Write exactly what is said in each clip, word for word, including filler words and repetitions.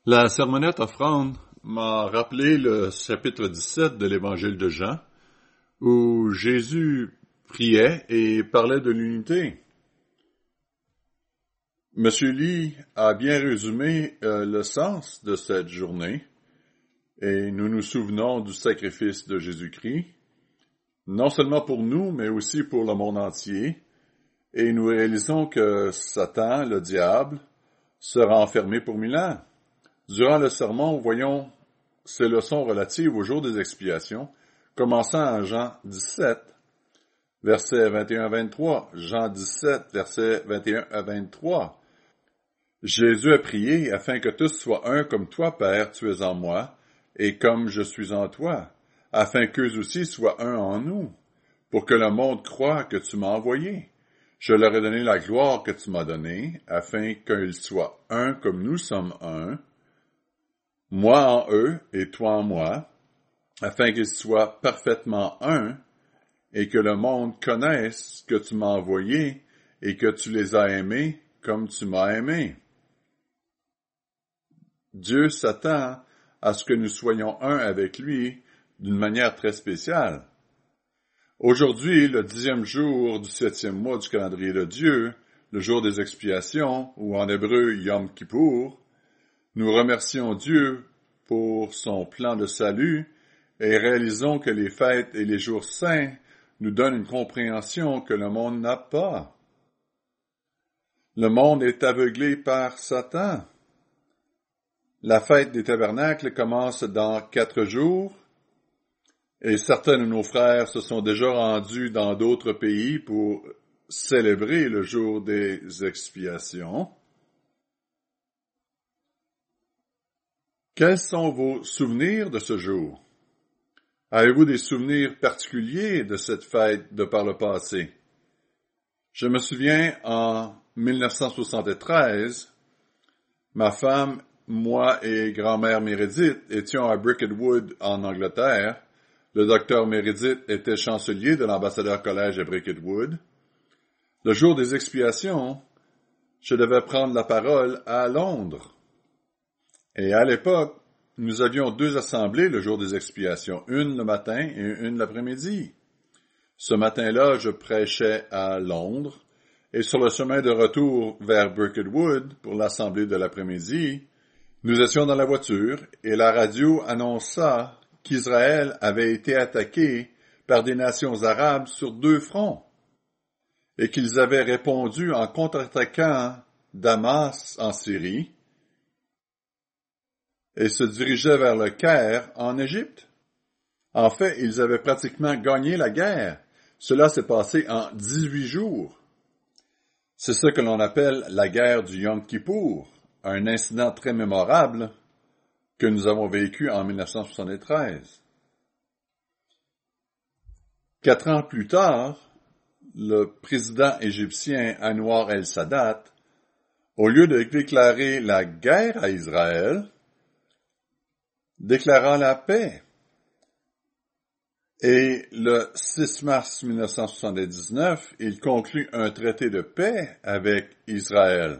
La sermonnette offrande m'a rappelé le chapitre dix-sept de l'Évangile de Jean, où Jésus priait et parlait de l'unité. Monsieur Lee a bien résumé euh, le sens de cette journée, et nous nous souvenons du sacrifice de Jésus-Christ, non seulement pour nous, mais aussi pour le monde entier, et nous réalisons que Satan, le diable, sera enfermé pour mille ans. Durant le sermon, voyons ces leçons relatives au jour des expiations, commençant en Jean dix-sept, versets vingt et un à vingt-trois. Jean dix-sept, versets vingt et un à vingt-trois. Jésus a prié afin que tous soient un comme toi, Père, tu es en moi, et comme je suis en toi, afin qu'eux aussi soient un en nous, pour que le monde croie que tu m'as envoyé. Je leur ai donné la gloire que tu m'as donnée, afin qu'ils soient un comme nous sommes un, moi en eux et toi en moi, afin qu'ils soient parfaitement un, et que le monde connaisse que tu m'as envoyé et que tu les as aimés comme tu m'as aimé. Dieu s'attend à ce que nous soyons un avec lui d'une manière très spéciale. Aujourd'hui, le dixième jour du septième mois du calendrier de Dieu, le jour des expiations, ou en hébreu Yom Kippour, nous remercions Dieu pour son plan de salut et réalisons que les fêtes et les jours saints nous donnent une compréhension que le monde n'a pas. Le monde est aveuglé par Satan. La fête des tabernacles commence dans quatre jours et certains de nos frères se sont déjà rendus dans d'autres pays pour célébrer le jour des expiations. Quels sont vos souvenirs de ce jour? Avez-vous des souvenirs particuliers de cette fête de par le passé? Je me souviens, en mille neuf cent soixante-treize, ma femme, moi et grand-mère Meredith étions à Bricketwood en Angleterre. Le docteur Meredith était chancelier de l'ambassadeur collège à Bricketwood. Le jour des expiations, je devais prendre la parole à Londres. Et à l'époque, nous avions deux assemblées le jour des expiations, une le matin et une l'après-midi. Ce matin-là, je prêchais à Londres, et sur le chemin de retour vers Bricketwood pour l'assemblée de l'après-midi, nous étions dans la voiture, et la radio annonça qu'Israël avait été attaqué par des nations arabes sur deux fronts, et qu'ils avaient répondu en contre-attaquant Damas en Syrie, et se dirigeaient vers le Caire en Égypte. En fait, ils avaient pratiquement gagné la guerre. Cela s'est passé en dix-huit jours. C'est ce que l'on appelle la guerre du Yom Kippour, un incident très mémorable que nous avons vécu en mille neuf cent soixante-treize. Quatre ans plus tard, le président égyptien Anwar el-Sadat, au lieu de déclarer la guerre à Israël, déclara la paix. Et le six mars mille neuf cent soixante-dix-neuf, il conclut un traité de paix avec Israël.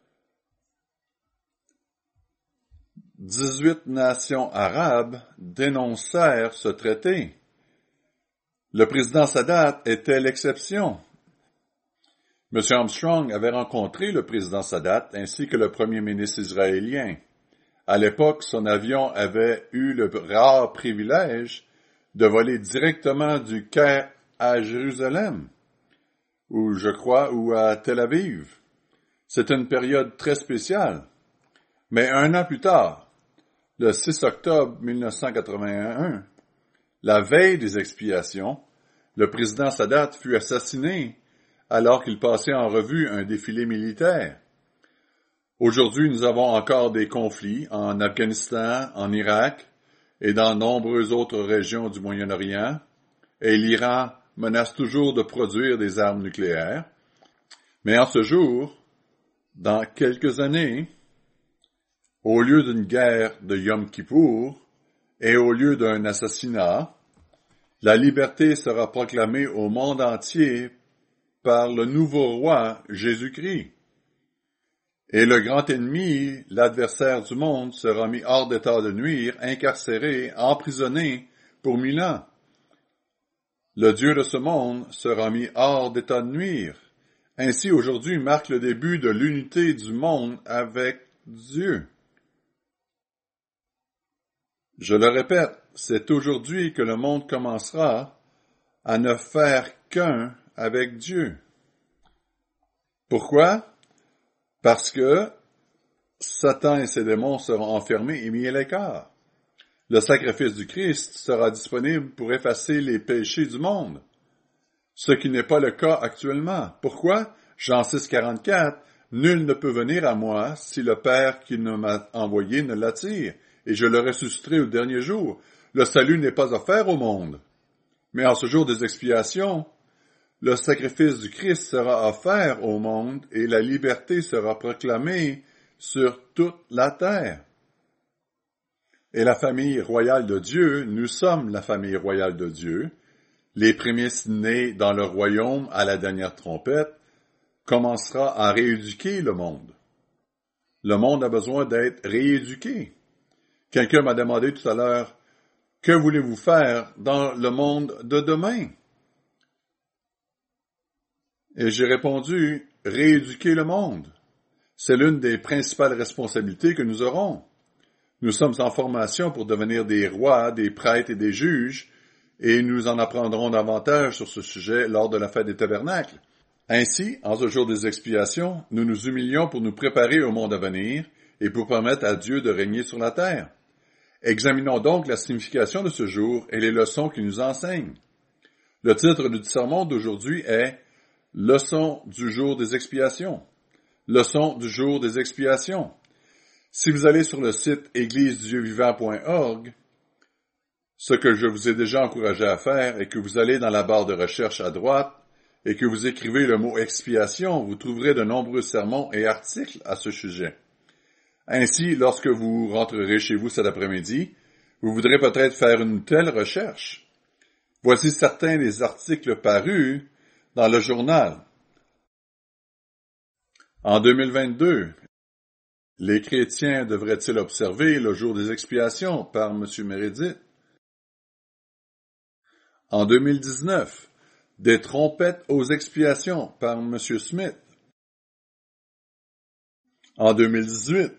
dix-huit nations arabes dénoncèrent ce traité. Le président Sadat était l'exception. M. Armstrong avait rencontré le président Sadat ainsi que le premier ministre israélien. À l'époque, son avion avait eu le rare privilège de voler directement du Caire à Jérusalem, ou je crois, ou à Tel Aviv. C'était une période très spéciale. Mais un an plus tard, le six octobre mille neuf cent quatre-vingt-un, la veille des expiations, le président Sadat fut assassiné alors qu'il passait en revue un défilé militaire. Aujourd'hui, nous avons encore des conflits en Afghanistan, en Irak et dans nombreuses autres régions du Moyen-Orient, et l'Iran menace toujours de produire des armes nucléaires. Mais en ce jour, dans quelques années, au lieu d'une guerre de Yom Kippour et au lieu d'un assassinat, la liberté sera proclamée au monde entier par le nouveau roi Jésus-Christ. Et le grand ennemi, l'adversaire du monde, sera mis hors d'état de nuire, incarcéré, emprisonné pour mille ans. Le Dieu de ce monde sera mis hors d'état de nuire. Ainsi, aujourd'hui marque le début de l'unité du monde avec Dieu. Je le répète, c'est aujourd'hui que le monde commencera à ne faire qu'un avec Dieu. Pourquoi? Parce que Satan et ses démons seront enfermés et mis à l'écart. Le sacrifice du Christ sera disponible pour effacer les péchés du monde, ce qui n'est pas le cas actuellement. Pourquoi? Jean six, quarante-quatre, « Nul ne peut venir à moi si le Père qui m'a envoyé ne l'attire, et je le ressusciterai au dernier jour. Le salut n'est pas offert au monde. Mais en ce jour des expiations, le sacrifice du Christ sera offert au monde et la liberté sera proclamée sur toute la terre. Et la famille royale de Dieu, nous sommes la famille royale de Dieu, les prémices nés dans le royaume à la dernière trompette, commencera à rééduquer le monde. Le monde a besoin d'être rééduqué. Quelqu'un m'a demandé tout à l'heure, que voulez-vous faire dans le monde de demain? Et j'ai répondu, rééduquer le monde. C'est l'une des principales responsabilités que nous aurons. Nous sommes en formation pour devenir des rois, des prêtres et des juges, et nous en apprendrons davantage sur ce sujet lors de la fête des tabernacles. Ainsi, en ce jour des expiations, nous nous humilions pour nous préparer au monde à venir et pour permettre à Dieu de régner sur la terre. Examinons donc la signification de ce jour et les leçons qu'il nous enseigne. Le titre du sermon d'aujourd'hui est « Leçon du jour des expiations ». Leçon du jour des expiations. Si vous allez sur le site église dieu vivant point org, ce que je vous ai déjà encouragé à faire est que vous allez dans la barre de recherche à droite et que vous écrivez le mot « expiation », vous trouverez de nombreux sermons et articles à ce sujet. Ainsi, lorsque vous rentrerez chez vous cet après-midi, vous voudrez peut-être faire une telle recherche. Voici certains des articles parus dans le journal. En deux mille vingt-deux, les chrétiens devraient-ils observer le jour des expiations par M. Meredith? En deux mille dix-neuf, des trompettes aux expiations par M. Smith. En deux mille dix-huit,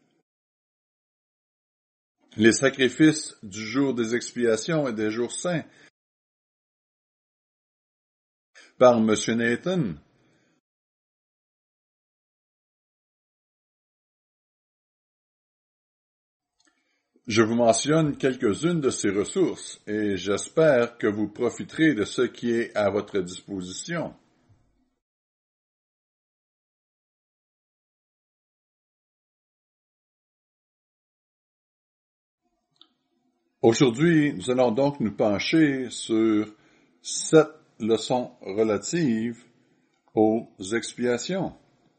les sacrifices du jour des expiations et des jours saints par M. Nathan. Je vous mentionne quelques-unes de ces ressources et j'espère que vous profiterez de ce qui est à votre disposition. Aujourd'hui, nous allons donc nous pencher sur sept leçons relatives aux expiations.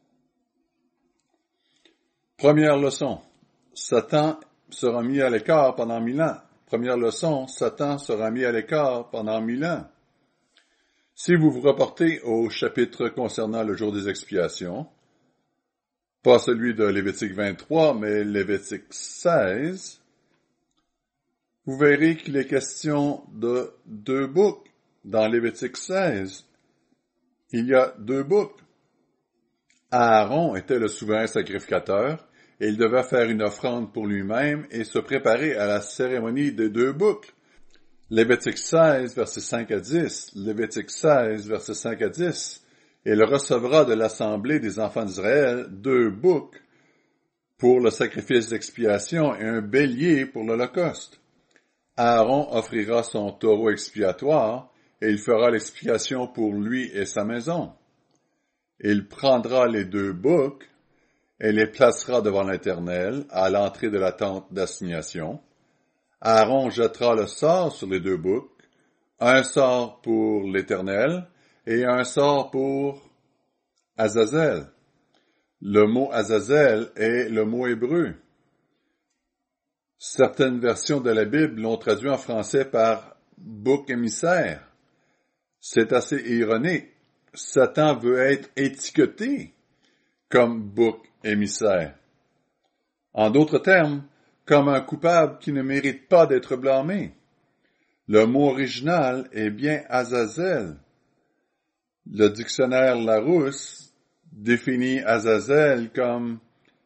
Première leçon, Satan sera mis à l'écart pendant mille ans. Première leçon, Satan sera mis à l'écart pendant mille ans. Si vous vous reportez au chapitre concernant le jour des expiations, pas celui de Lévitique vingt-trois, mais Lévitique seize, vous verrez qu'il est question de deux boucs. Dans Lévitique seize, il y a deux boucs. Aaron était le souverain sacrificateur, et il devait faire une offrande pour lui-même et se préparer à la cérémonie des deux boucs. Lévitique seize, versets cinq à dix. Lévitique seize, versets cinq à dix. Il recevra de l'assemblée des enfants d'Israël deux boucs pour le sacrifice d'expiation et un bélier pour l'holocauste. Aaron offrira son taureau expiatoire et il fera l'expiation pour lui et sa maison. Il prendra les deux boucs et les placera devant l'Éternel à l'entrée de la tente d'assignation. Aaron jettera le sort sur les deux boucs, un sort pour l'Éternel et un sort pour Azazel. Le mot Azazel est le mot hébreu. Certaines versions de la Bible l'ont traduit en français par bouc émissaire. C'est assez ironique. Satan veut être étiqueté comme bouc émissaire. En d'autres termes, comme un coupable qui ne mérite pas d'être blâmé. Le mot original est bien Azazel. Le dictionnaire Larousse définit Azazel comme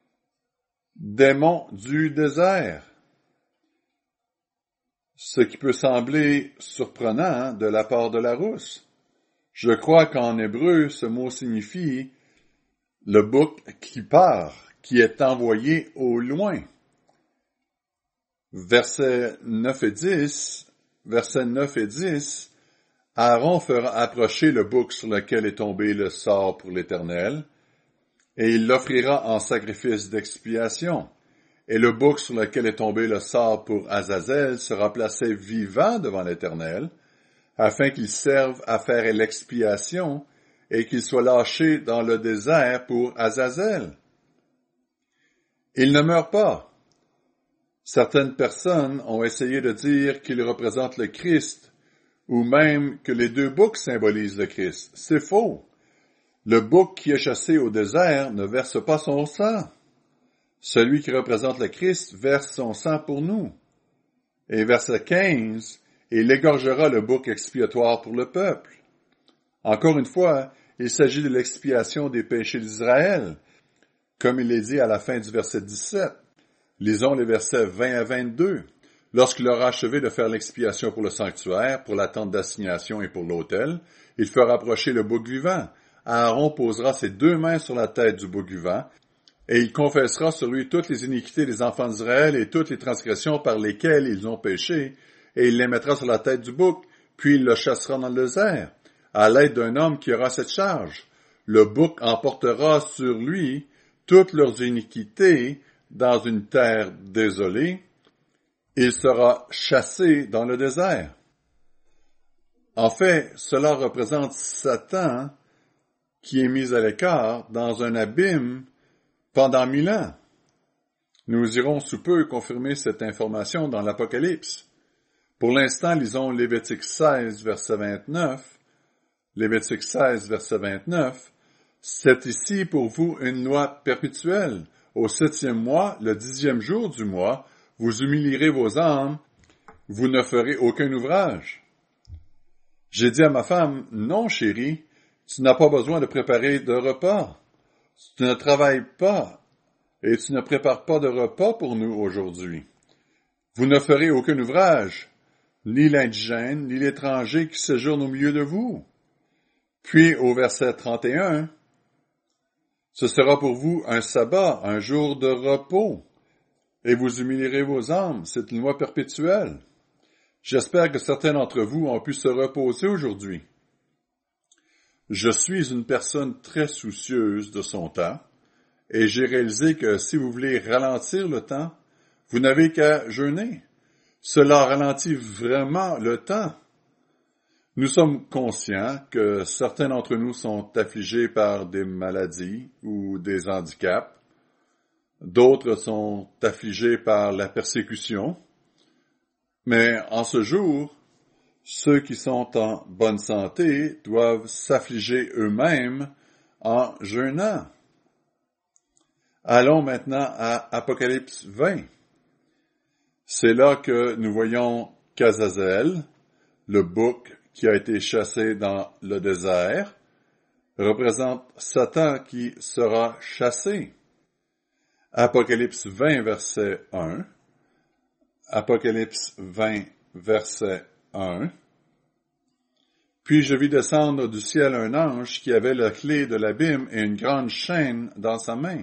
démon du désert. Ce qui peut sembler surprenant de la part de Larousse. Je crois qu'en hébreu, ce mot signifie le bouc qui part, qui est envoyé au loin. Versets neuf et dix, versets neuf et dix, Aaron fera approcher le bouc sur lequel est tombé le sort pour l'Éternel, et il l'offrira en sacrifice d'expiation. Et le bouc sur lequel est tombé le sort pour Azazel sera placé vivant devant l'Éternel, afin qu'il serve à faire l'expiation et qu'il soit lâché dans le désert pour Azazel. Il ne meurt pas. Certaines personnes ont essayé de dire qu'il représente le Christ, ou même que les deux boucs symbolisent le Christ. C'est faux. Le bouc qui est chassé au désert ne verse pas son sang. Celui qui représente le Christ verse son sang pour nous. Et verset quinze, il égorgera le bouc expiatoire pour le peuple. Encore une fois, il s'agit de l'expiation des péchés d'Israël, comme il est dit à la fin du verset dix-sept. Lisons les versets vingt à vingt-deux. Lorsqu'il aura achevé de faire l'expiation pour le sanctuaire, pour la tente d'assignation et pour l'autel, il fera approcher le bouc vivant. Aaron posera ses deux mains sur la tête du bouc vivant, et il confessera sur lui toutes les iniquités des enfants d'Israël et toutes les transgressions par lesquelles ils ont péché, et il les mettra sur la tête du bouc, puis il le chassera dans le désert, à l'aide d'un homme qui aura cette charge. Le bouc emportera sur lui toutes leurs iniquités dans une terre désolée. Il sera chassé dans le désert. En fait, cela représente Satan qui est mis à l'écart dans un abîme pendant mille ans. Nous irons sous peu confirmer cette information dans l'Apocalypse. Pour l'instant, lisons Lévitique seize, verset vingt-neuf. Lévitique seize, verset vingt-neuf. C'est ici pour vous une loi perpétuelle. Au septième mois, le dixième jour du mois, vous humilierez vos âmes, vous ne ferez aucun ouvrage. J'ai dit à ma femme, non chérie, tu n'as pas besoin de préparer de repas. Tu ne travailles pas et tu ne prépares pas de repas pour nous aujourd'hui. Vous ne ferez aucun ouvrage, ni l'indigène, ni l'étranger qui séjourne au milieu de vous. Puis au verset trente et un, ce sera pour vous un sabbat, un jour de repos, et vous humilierez vos âmes. C'est une loi perpétuelle. J'espère que certains d'entre vous ont pu se reposer aujourd'hui. Je suis une personne très soucieuse de son temps, et j'ai réalisé que si vous voulez ralentir le temps, vous n'avez qu'à jeûner. Cela ralentit vraiment le temps. Nous sommes conscients que certains d'entre nous sont affligés par des maladies ou des handicaps. D'autres sont affligés par la persécution. Mais en ce jour, ceux qui sont en bonne santé doivent s'affliger eux-mêmes en jeûnant. Allons maintenant à Apocalypse vingt. C'est là que nous voyons qu'Azazel, le bouc qui a été chassé dans le désert, représente Satan qui sera chassé. Apocalypse vingt, verset un. Apocalypse vingt, verset un. Puis je vis descendre du ciel un ange qui avait la clé de l'abîme et une grande chaîne dans sa main.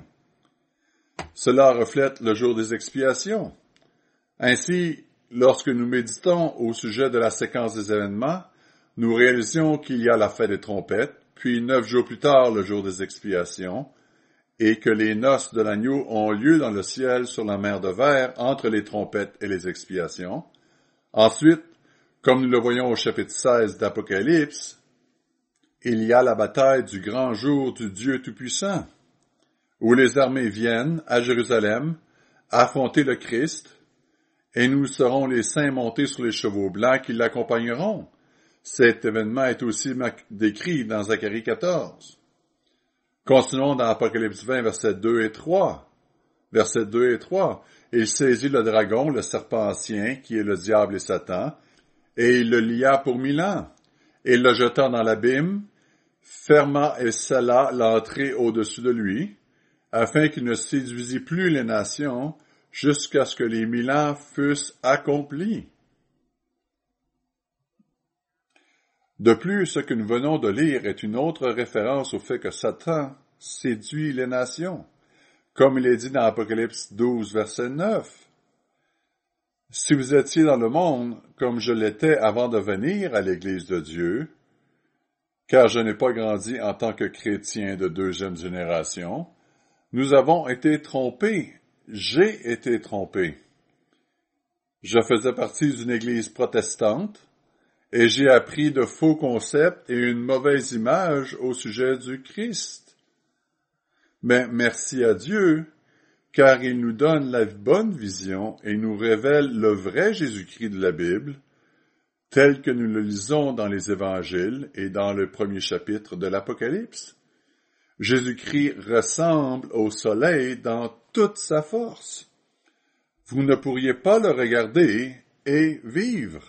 Cela reflète le jour des expiations. Ainsi, lorsque nous méditons au sujet de la séquence des événements, nous réalisions qu'il y a la fête des trompettes, puis neuf jours plus tard le jour des expiations, et que les noces de l'agneau ont lieu dans le ciel sur la mer de verre entre les trompettes et les expiations. Ensuite, comme nous le voyons au chapitre seize d'Apocalypse, il y a la bataille du grand jour du Dieu Tout-Puissant, où les armées viennent à Jérusalem affronter le Christ, et nous serons les saints montés sur les chevaux blancs qui l'accompagneront. Cet événement est aussi décrit dans Zacharie quatorze. Continuons dans Apocalypse vingt, versets deux et trois. Versets deux et trois. Il saisit le dragon, le serpent ancien, qui est le diable et Satan, et il le lia pour mille ans. Et il le jeta dans l'abîme, ferma et scella l'entrée au-dessus de lui, afin qu'il ne séduisît plus les nations, jusqu'à ce que les mille ans fussent accomplis. De plus, ce que nous venons de lire est une autre référence au fait que Satan séduit les nations, comme il est dit dans Apocalypse douze, verset neuf. Si vous étiez dans le monde, comme je l'étais avant de venir à l'Église de Dieu, car je n'ai pas grandi en tant que chrétien de deuxième génération, nous avons été trompés. J'ai été trompé. Je faisais partie d'une Église protestante, et j'ai appris de faux concepts et une mauvaise image au sujet du Christ. Mais merci à Dieu, car il nous donne la bonne vision et nous révèle le vrai Jésus-Christ de la Bible, tel que nous le lisons dans les Évangiles et dans le premier chapitre de l'Apocalypse. Jésus-Christ ressemble au soleil dans toute sa force. Vous ne pourriez pas le regarder et vivre.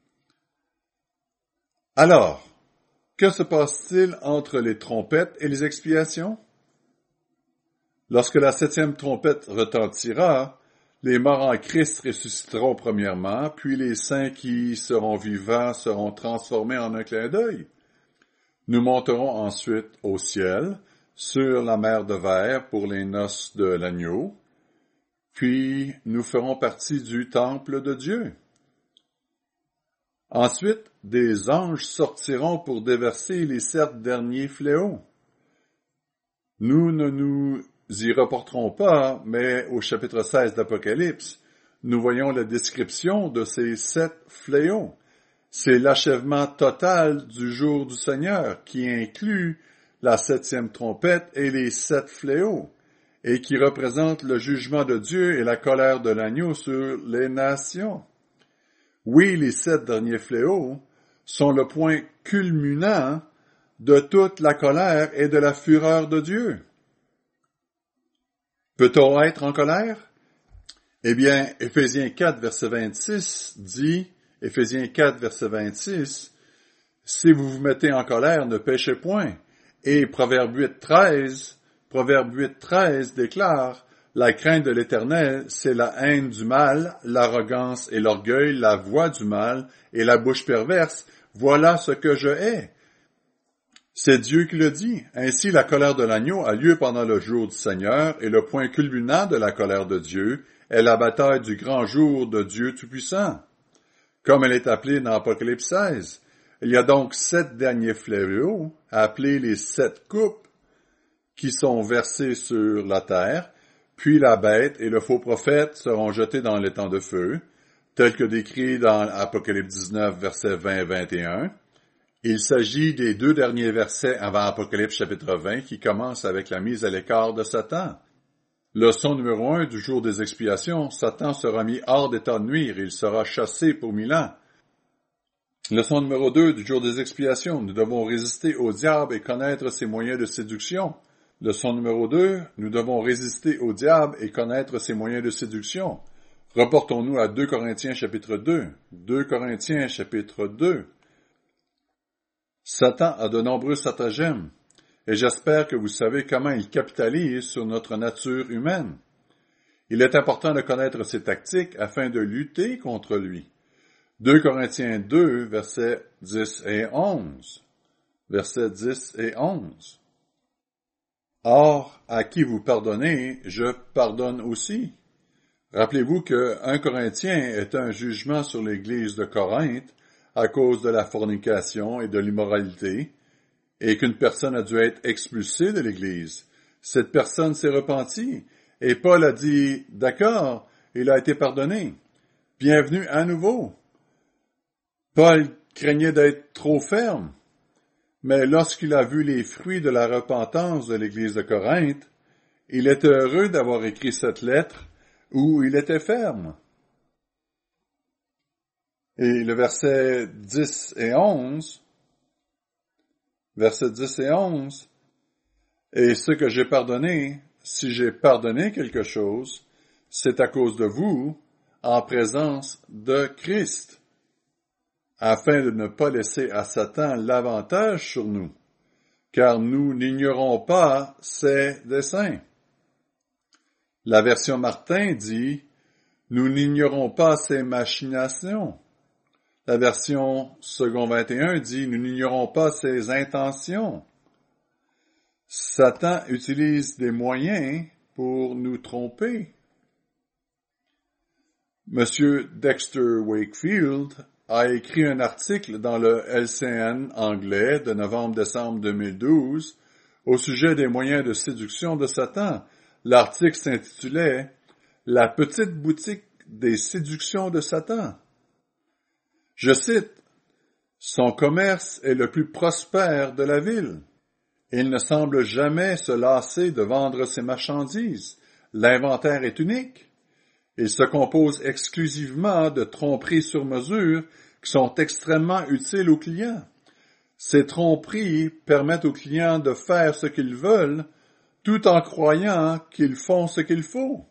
Alors, que se passe-t-il entre les trompettes et les expiations? Lorsque la septième trompette retentira, les morts en Christ ressusciteront premièrement, puis les saints qui seront vivants seront transformés en un clin d'œil. Nous monterons ensuite au ciel, sur la mer de verre pour les noces de l'agneau, puis nous ferons partie du temple de Dieu. Ensuite, des anges sortiront pour déverser les sept derniers fléaux. Nous ne nous y reporterons pas, mais au chapitre seize d'Apocalypse, nous voyons la description de ces sept fléaux. C'est l'achèvement total du jour du Seigneur qui inclut la septième trompette et les sept fléaux, et qui représente le jugement de Dieu et la colère de l'agneau sur les nations. Oui, les sept derniers fléaux sont le point culminant de toute la colère et de la fureur de Dieu. Peut-on être en colère? Eh bien, Éphésiens quatre, verset vingt-six dit, Éphésiens quatre, verset vingt-six, « Si vous vous mettez en colère, ne péchez point. » Et Proverbe huit, treize, Proverbe huit, treize déclare, « La crainte de l'Éternel, c'est la haine du mal, l'arrogance et l'orgueil, la voix du mal et la bouche perverse. Voilà ce que je hais. » C'est Dieu qui le dit. Ainsi, la colère de l'agneau a lieu pendant le jour du Seigneur, et le point culminant de la colère de Dieu est la bataille du grand jour de Dieu Tout-Puissant, comme elle est appelée dans Apocalypse seize. Il y a donc sept derniers fléaux, appelés les sept coupes, qui sont versées sur la terre, puis la bête et le faux prophète seront jetés dans l'étang de feu, tel que décrit dans Apocalypse dix-neuf, versets vingt et vingt et un. Il s'agit des deux derniers versets avant Apocalypse chapitre vingt qui commencent avec la mise à l'écart de Satan. Leçon numéro un du jour des expiations, Satan sera mis hors d'état de nuire et il sera chassé pour mille ans. Leçon numéro deux du jour des expiations, nous devons résister au diable et connaître ses moyens de séduction. Leçon numéro deux, nous devons résister au diable et connaître ses moyens de séduction. Reportons-nous à deux Corinthiens chapitre deux. deux Corinthiens chapitre deux. Satan a de nombreux stratagèmes, et j'espère que vous savez comment il capitalise sur notre nature humaine. Il est important de connaître ses tactiques afin de lutter contre lui. deux Corinthiens deux, versets dix et onze. Versets dix et onze. Or, à qui vous pardonnez, je pardonne aussi. Rappelez-vous que un Corinthien est un jugement sur l'Église de Corinthe à cause de la fornication et de l'immoralité, et qu'une personne a dû être expulsée de l'Église. Cette personne s'est repentie, et Paul a dit, d'accord, il a été pardonné. Bienvenue à nouveau. Paul craignait d'être trop ferme, mais lorsqu'il a vu les fruits de la repentance de l'Église de Corinthe, il était heureux d'avoir écrit cette lettre où il était ferme. Et le verset dix et onze, verset dix et onze, Et ce que j'ai pardonné, si j'ai pardonné quelque chose, c'est à cause de vous, en présence de Christ, afin de ne pas laisser à Satan l'avantage sur nous, car nous n'ignorons pas ses desseins. La version Martin dit « Nous n'ignorons pas ses machinations ». La version Second vingt et un dit « Nous n'ignorons pas ses intentions ». Satan utilise des moyens pour nous tromper. Monsieur Dexter Wakefield a écrit un article dans le L C N anglais de novembre-décembre deux mille douze au sujet des moyens de séduction de Satan. L'article s'intitulait « La petite boutique des séductions de Satan ». Je cite, « Son commerce est le plus prospère de la ville. Il ne semble jamais se lasser de vendre ses marchandises. L'inventaire est unique. Il se compose exclusivement de tromperies sur mesure qui sont extrêmement utiles aux clients. Ces tromperies permettent aux clients de faire ce qu'ils veulent tout en croyant qu'ils font ce qu'il faut.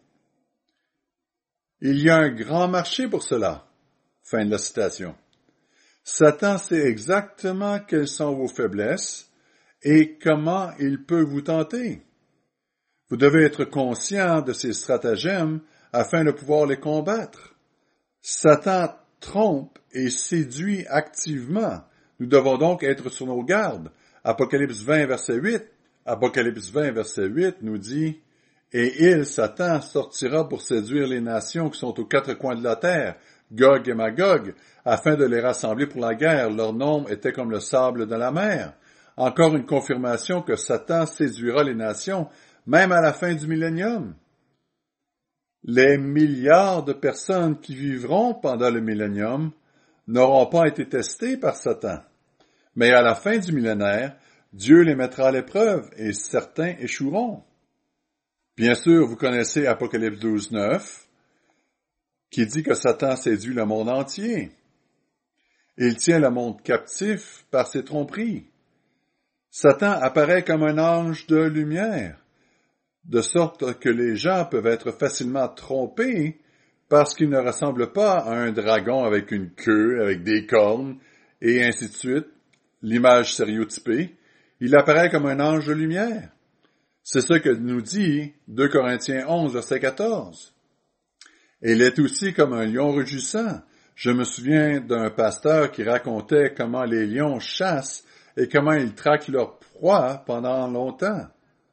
Il y a un grand marché pour cela. » Fin de la citation. Satan sait exactement quelles sont vos faiblesses et comment il peut vous tenter. Vous devez être conscient de ces stratagèmes afin de pouvoir les combattre. Satan trompe et séduit activement. Nous devons donc être sur nos gardes. Apocalypse vingt, verset huit. Apocalypse vingt, verset huit nous dit « Et il, Satan, sortira pour séduire les nations qui sont aux quatre coins de la terre, Gog et Magog, afin de les rassembler pour la guerre. Leur nombre était comme le sable de la mer. » Encore une confirmation que Satan séduira les nations, même à la fin du millénium. Les milliards de personnes qui vivront pendant le millénium n'auront pas été testées par Satan. Mais à la fin du millénaire, Dieu les mettra à l'épreuve et certains échoueront. Bien sûr, vous connaissez Apocalypse douze, neuf, qui dit que Satan séduit le monde entier. Il tient le monde captif par ses tromperies. Satan apparaît comme un ange de lumière, de sorte que les gens peuvent être facilement trompés parce qu'il ne ressemble pas à un dragon avec une queue, avec des cornes, et ainsi de suite, l'image stéréotypée. Il apparaît comme un ange de lumière. C'est ce que nous dit deux Corinthiens onze, verset quatorze. Et il est aussi comme un lion rugissant. Je me souviens d'un pasteur qui racontait comment les lions chassent et comment ils traquent leur proie pendant longtemps.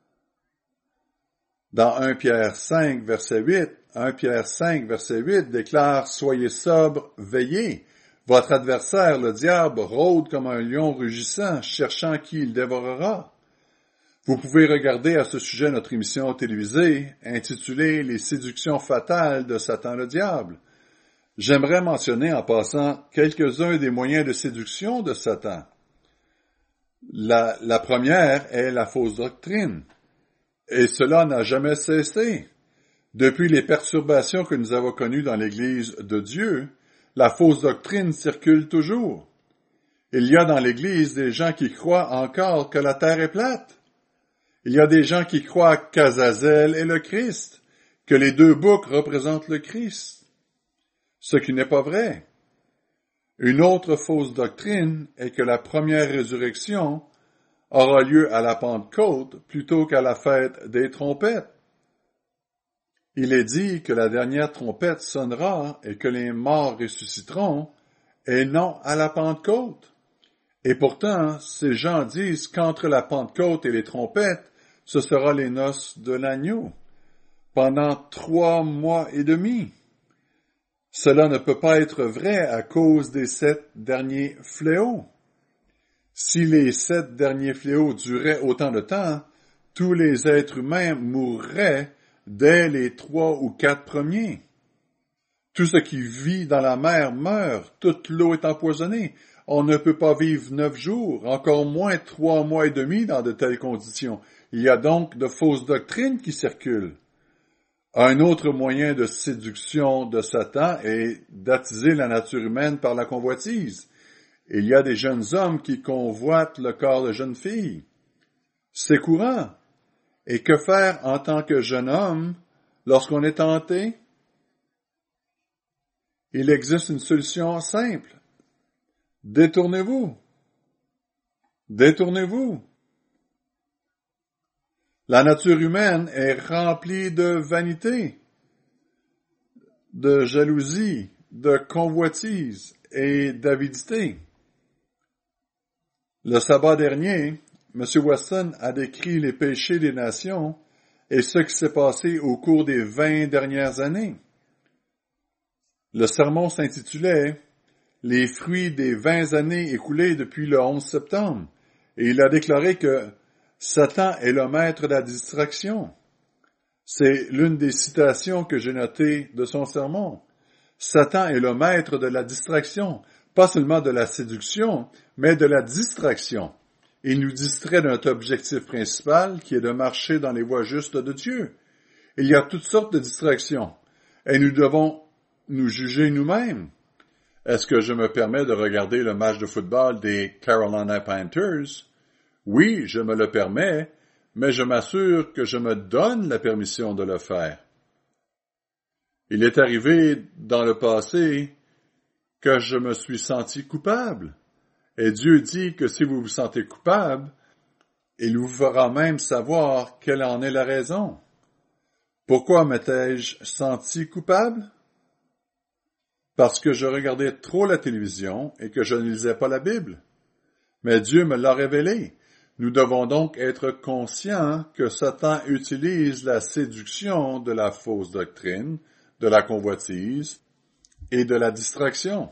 Dans un Pierre cinq, verset huit, un Pierre cinq, verset huit déclare « Soyez sobres, veillez. Votre adversaire, le diable, rôde comme un lion rugissant, cherchant qui il dévorera. » Vous pouvez regarder à ce sujet notre émission télévisée intitulée « Les séductions fatales de Satan le diable ». J'aimerais mentionner en passant quelques-uns des moyens de séduction de Satan. La, la première est la fausse doctrine. Et cela n'a jamais cessé. Depuis les perturbations que nous avons connues dans l'Église de Dieu, la fausse doctrine circule toujours. Il y a dans l'Église des gens qui croient encore que la terre est plate. Il y a des gens qui croient qu'Azazel est le Christ, que les deux boucs représentent le Christ. Ce qui n'est pas vrai. Une autre fausse doctrine est que la première résurrection aura lieu à la Pentecôte plutôt qu'à la fête des trompettes. Il est dit que la dernière trompette sonnera et que les morts ressusciteront, et non à la Pentecôte. Et pourtant, ces gens disent qu'entre la Pentecôte et les trompettes, ce sera les noces de l'agneau, pendant trois mois et demi. Cela ne peut pas être vrai à cause des sept derniers fléaux. Si les sept derniers fléaux duraient autant de temps, tous les êtres humains mourraient dès les trois ou quatre premiers. Tout ce qui vit dans la mer meurt, toute l'eau est empoisonnée. On ne peut pas vivre neuf jours, encore moins trois mois et demi dans de telles conditions. Il y a donc de fausses doctrines qui circulent. Un autre moyen de séduction de Satan est d'attiser la nature humaine par la convoitise. Il y a des jeunes hommes qui convoitent le corps de jeunes filles. C'est courant. Et que faire en tant que jeune homme lorsqu'on est tenté? Il existe une solution simple. Détournez-vous. Détournez-vous. La nature humaine est remplie de vanité, de jalousie, de convoitise et d'avidité. Le sabbat dernier, M. Weston a décrit les péchés des nations et ce qui s'est passé au cours des vingt dernières années. Le sermon s'intitulait « Les fruits des vingt années écoulées depuis le onze septembre » et il a déclaré que Satan est le maître de la distraction. C'est l'une des citations que j'ai notées de son sermon. Satan est le maître de la distraction, pas seulement de la séduction, mais de la distraction. Il nous distrait de notre objectif principal, qui est de marcher dans les voies justes de Dieu. Il y a toutes sortes de distractions, et nous devons nous juger nous-mêmes. Est-ce que je me permets de regarder le match de football des Carolina Panthers? Oui, je me le permets, mais je m'assure que je me donne la permission de le faire. Il est arrivé dans le passé que je me suis senti coupable. Et Dieu dit que si vous vous sentez coupable, il vous fera même savoir quelle en est la raison. Pourquoi m'étais-je senti coupable? Parce que je regardais trop la télévision et que je ne lisais pas la Bible. Mais Dieu me l'a révélé. Nous devons donc être conscients que Satan utilise la séduction de la fausse doctrine, de la convoitise et de la distraction.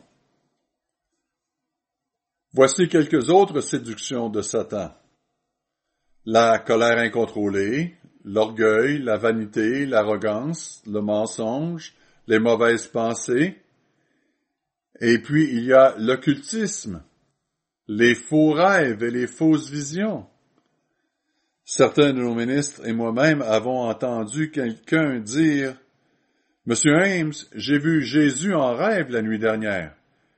Voici quelques autres séductions de Satan. La colère incontrôlée, l'orgueil, la vanité, l'arrogance, le mensonge, les mauvaises pensées. Et puis il y a l'occultisme, les faux rêves et les fausses visions. Certains de nos ministres et moi-même avons entendu quelqu'un dire « Monsieur Ames, j'ai vu Jésus en rêve la nuit dernière. »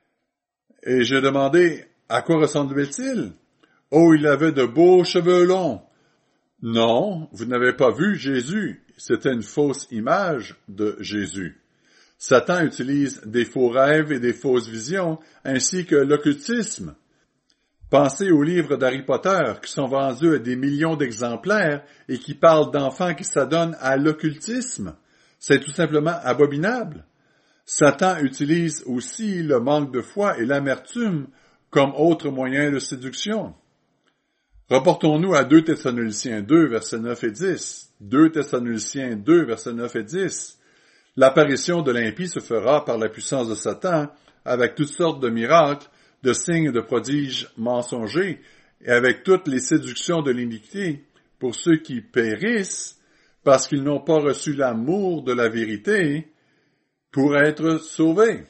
Et j'ai demandé « À quoi ressemblait-il? » « Oh, il avait de beaux cheveux longs. » Non, vous n'avez pas vu Jésus. C'était une fausse image de Jésus. Satan utilise des faux rêves et des fausses visions, ainsi que l'occultisme. Pensez aux livres d'Harry Potter qui sont vendus à des millions d'exemplaires et qui parlent d'enfants qui s'adonnent à l'occultisme. C'est tout simplement abominable. Satan utilise aussi le manque de foi et l'amertume comme autre moyen de séduction. Reportons-nous à deux Thessaloniciens deux, versets neuf et dix. deux Thessaloniciens deux, versets neuf et dix. L'apparition de l'impie se fera par la puissance de Satan, avec toutes sortes de miracles, de signes et de prodiges mensongers, et avec toutes les séductions de l'iniquité pour ceux qui périssent, parce qu'ils n'ont pas reçu l'amour de la vérité, pour être sauvés.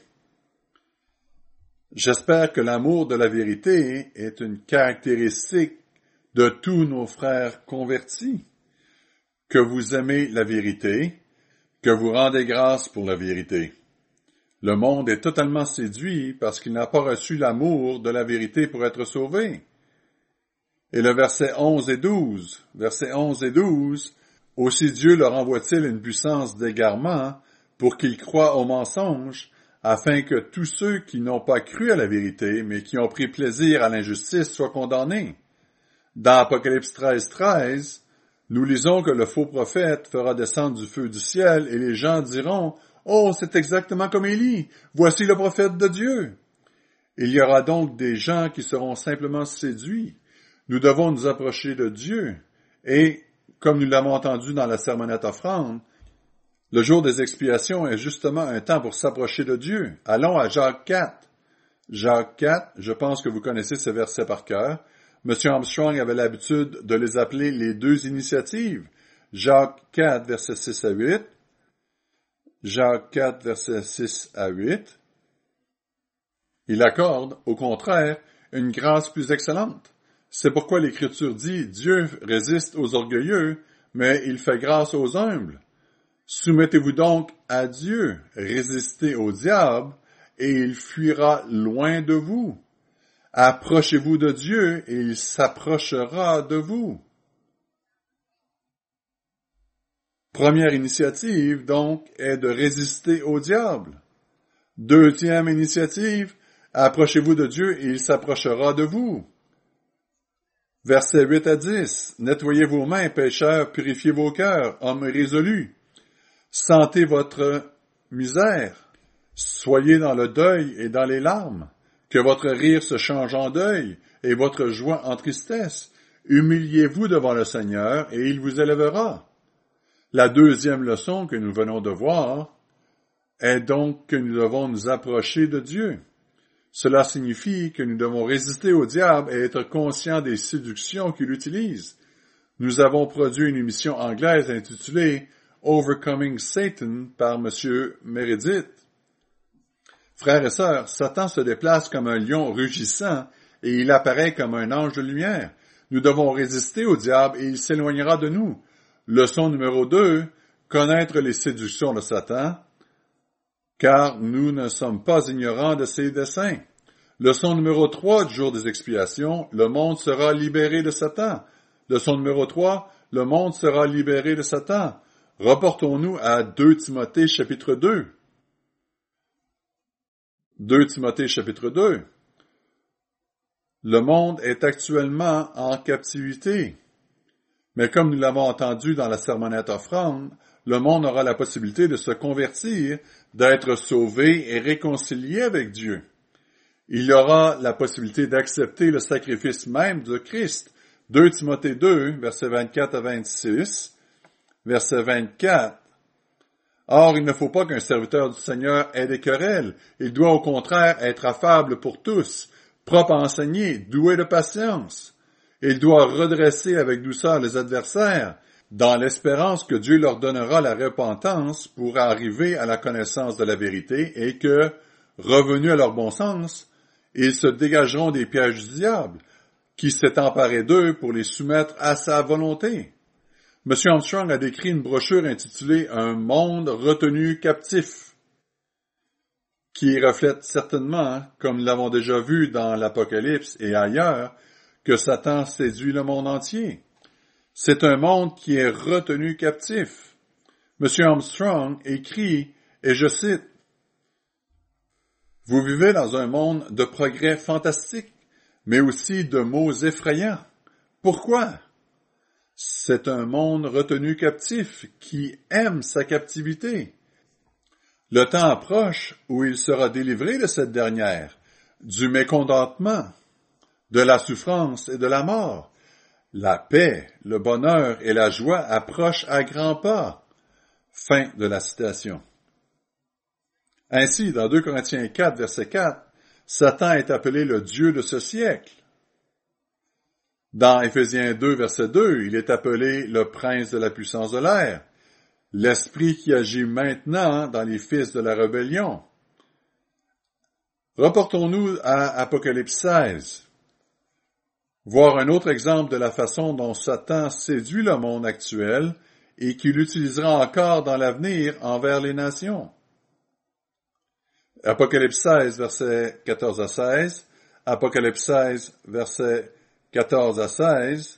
J'espère que l'amour de la vérité est une caractéristique de tous nos frères convertis, que vous aimez la vérité, que vous rendez grâce pour la vérité. Le monde est totalement séduit parce qu'il n'a pas reçu l'amour de la vérité pour être sauvé. Et le verset onze et douze, verset onze et douze, aussi Dieu leur envoie-t-il une puissance d'égarement pour qu'ils croient au mensonge, afin que tous ceux qui n'ont pas cru à la vérité, mais qui ont pris plaisir à l'injustice, soient condamnés. Dans Apocalypse treize, treize, nous lisons que le faux prophète fera descendre du feu du ciel et les gens diront « Oh, c'est exactement comme Élie, voici le prophète de Dieu ». Il y aura donc des gens qui seront simplement séduits. Nous devons nous approcher de Dieu et, comme nous l'avons entendu dans la sermonnette offrande, le jour des expiations est justement un temps pour s'approcher de Dieu. Allons à Jacques quatre. Jacques quatre, je pense que vous connaissez ce verset par cœur. M. Armstrong avait l'habitude de les appeler les deux initiatives. Jacques quatre, versets six à huit. Jacques quatre, versets six à huit. Il accorde, au contraire, une grâce plus excellente. C'est pourquoi l'Écriture dit « Dieu résiste aux orgueilleux, mais il fait grâce aux humbles. Soumettez-vous donc à Dieu, résistez au diable, et il fuira loin de vous. Approchez-vous de Dieu, et il s'approchera de vous. » Première initiative, donc, est de résister au diable. Deuxième initiative, approchez-vous de Dieu et il s'approchera de vous. Versets huit à dix. Nettoyez vos mains, pécheurs, purifiez vos cœurs, hommes résolus. Sentez votre misère. Soyez dans le deuil et dans les larmes. Que votre rire se change en deuil et votre joie en tristesse. Humiliez-vous devant le Seigneur et il vous élèvera. La deuxième leçon que nous venons de voir est donc que nous devons nous approcher de Dieu. Cela signifie que nous devons résister au diable et être conscients des séductions qu'il utilise. Nous avons produit une émission anglaise intitulée « Overcoming Satan » par M. Meredith. Frères et sœurs, Satan se déplace comme un lion rugissant et il apparaît comme un ange de lumière. Nous devons résister au diable et il s'éloignera de nous. Leçon numéro deux, connaître les séductions de Satan, car nous ne sommes pas ignorants de ses desseins. Leçon numéro trois du jour des expiations, le monde sera libéré de Satan. Leçon numéro trois, le monde sera libéré de Satan. Reportons-nous à deux Timothée chapitre deux. deux Timothée chapitre deux. Le monde est actuellement en captivité. Mais comme nous l'avons entendu dans la sermonnette offrande, le monde aura la possibilité de se convertir, d'être sauvé et réconcilié avec Dieu. Il y aura la possibilité d'accepter le sacrifice même de Christ. deux Timothée deux, versets vingt-quatre à vingt-six, verset vingt-quatre. Or, il ne faut pas qu'un serviteur du Seigneur ait des querelles. Il doit au contraire être affable pour tous, propre à enseigner, doué de patience. Il doit redresser avec douceur les adversaires, dans l'espérance que Dieu leur donnera la repentance pour arriver à la connaissance de la vérité et que, revenus à leur bon sens, ils se dégageront des pièges du diable, qui s'est emparé d'eux pour les soumettre à sa volonté. M. Armstrong a décrit une brochure intitulée « Un monde retenu captif », qui reflète certainement, comme nous l'avons déjà vu dans l'Apocalypse et ailleurs, que Satan séduit le monde entier. C'est un monde qui est retenu captif. M. Armstrong écrit, et je cite, « Vous vivez dans un monde de progrès fantastiques, mais aussi de maux effrayants. Pourquoi? C'est un monde retenu captif qui aime sa captivité. Le temps approche où il sera délivré de cette dernière, du mécontentement, de la souffrance et de la mort. La paix, le bonheur et la joie approchent à grands pas. » Fin de la citation. Ainsi, dans deux Corinthiens quatre, verset quatre, Satan est appelé le Dieu de ce siècle. Dans Éphésiens deux, verset deux, il est appelé le prince de la puissance de l'air, l'esprit qui agit maintenant dans les fils de la rébellion. Reportons-nous à Apocalypse seize. Voir un autre exemple de la façon dont Satan séduit le monde actuel et qu'il utilisera encore dans l'avenir envers les nations. Apocalypse seize, versets quatorze à seize, Apocalypse seize, versets quatorze à seize,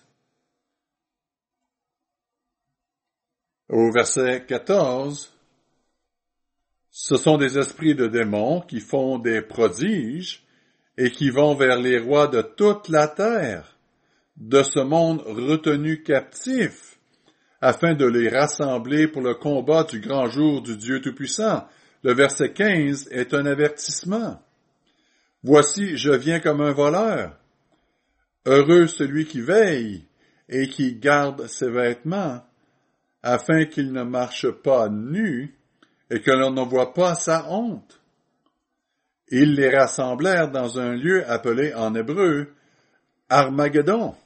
au verset quatorze, ce sont des esprits de démons qui font des prodiges et qui vont vers les rois de toute la terre, de ce monde retenu captif, afin de les rassembler pour le combat du grand jour du Dieu Tout-Puissant. Le verset quinze est un avertissement. « Voici, je viens comme un voleur. Heureux celui qui veille et qui garde ses vêtements, afin qu'il ne marche pas nu et que l'on ne voit pas sa honte. » Ils les rassemblèrent dans un lieu appelé en hébreu Armageddon.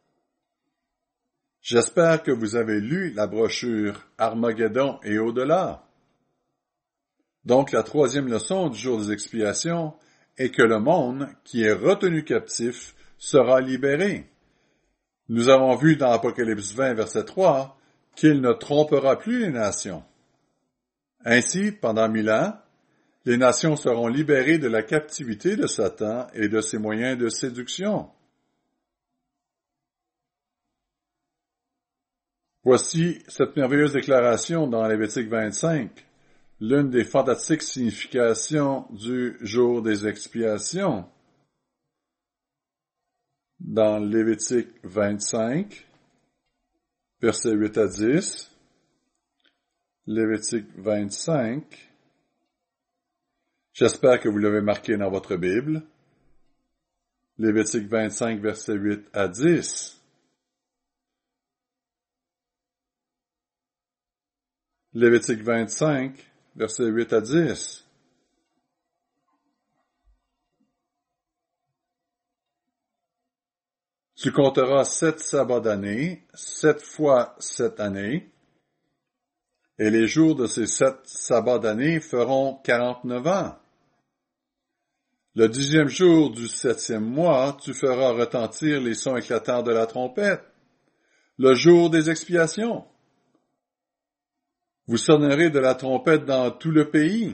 J'espère que vous avez lu la brochure Armageddon et au-delà. Donc la troisième leçon du jour des expiations est que le monde qui est retenu captif sera libéré. Nous avons vu dans Apocalypse vingt, verset trois, qu'il ne trompera plus les nations. Ainsi, pendant mille ans, les nations seront libérées de la captivité de Satan et de ses moyens de séduction. Voici cette merveilleuse déclaration dans Lévitique vingt-cinq, l'une des fantastiques significations du jour des expiations. Dans Lévitique vingt-cinq, versets huit à dix, Lévitique vingt-cinq, j'espère que vous l'avez marqué dans votre Bible, Lévitique vingt-cinq, versets huit à dix. Lévitique vingt-cinq, versets huit à dix. Tu compteras sept sabbats d'année, sept fois sept années, et les jours de ces sept sabbats d'année feront quarante-neuf ans. Le dixième jour du septième mois, tu feras retentir les sons éclatants de la trompette, le jour des expiations. Vous sonnerez de la trompette dans tout le pays.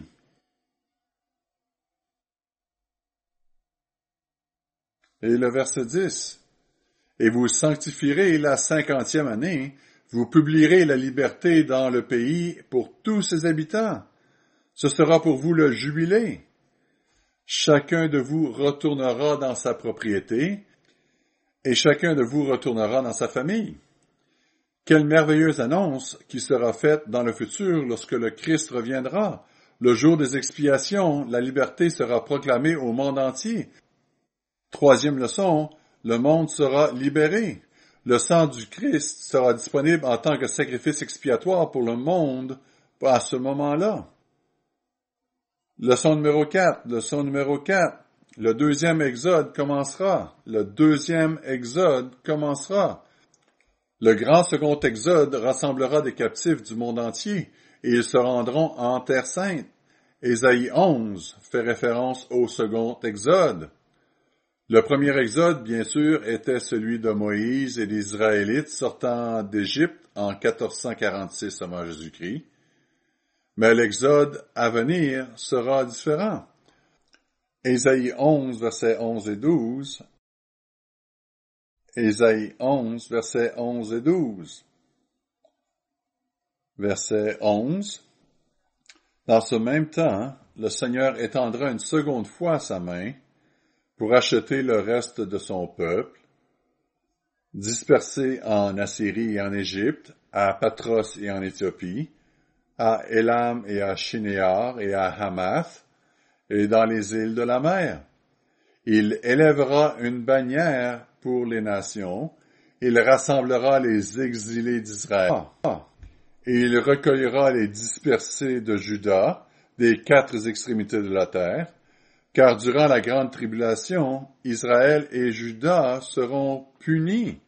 Et le verset dix. Et vous sanctifierez la cinquantième année, vous publierez la liberté dans le pays pour tous ses habitants. Ce sera pour vous le jubilé. Chacun de vous retournera dans sa propriété, et chacun de vous retournera dans sa famille. Quelle merveilleuse annonce qui sera faite dans le futur lorsque le Christ reviendra. Le jour des expiations, la liberté sera proclamée au monde entier. Troisième leçon, le monde sera libéré. Le sang du Christ sera disponible en tant que sacrifice expiatoire pour le monde à ce moment-là. Leçon numéro quatre, leçon numéro quatre. Le deuxième exode commencera. Le deuxième exode commencera. Le grand second exode rassemblera des captifs du monde entier, et ils se rendront en Terre sainte. Ésaïe onze fait référence au second exode. Le premier exode, bien sûr, était celui de Moïse et des Israélites sortant d'Égypte en quatorze cent quarante-six avant Jésus-Christ. Mais l'exode à venir sera différent. Ésaïe onze, versets onze et douze. Ésaïe onze, versets onze et douze. Verset onze. Dans ce même temps, le Seigneur étendra une seconde fois sa main pour acheter le reste de son peuple, dispersé en Assyrie et en Égypte, à Patros et en Éthiopie, à Élam et à Shinéar et à Hamath, et dans les îles de la mer. Il élèvera une bannière pour les nations, il rassemblera les exilés d'Israël, et il recueillera les dispersés de Juda, des quatre extrémités de la terre, car durant la grande tribulation, Israël et Juda seront punis.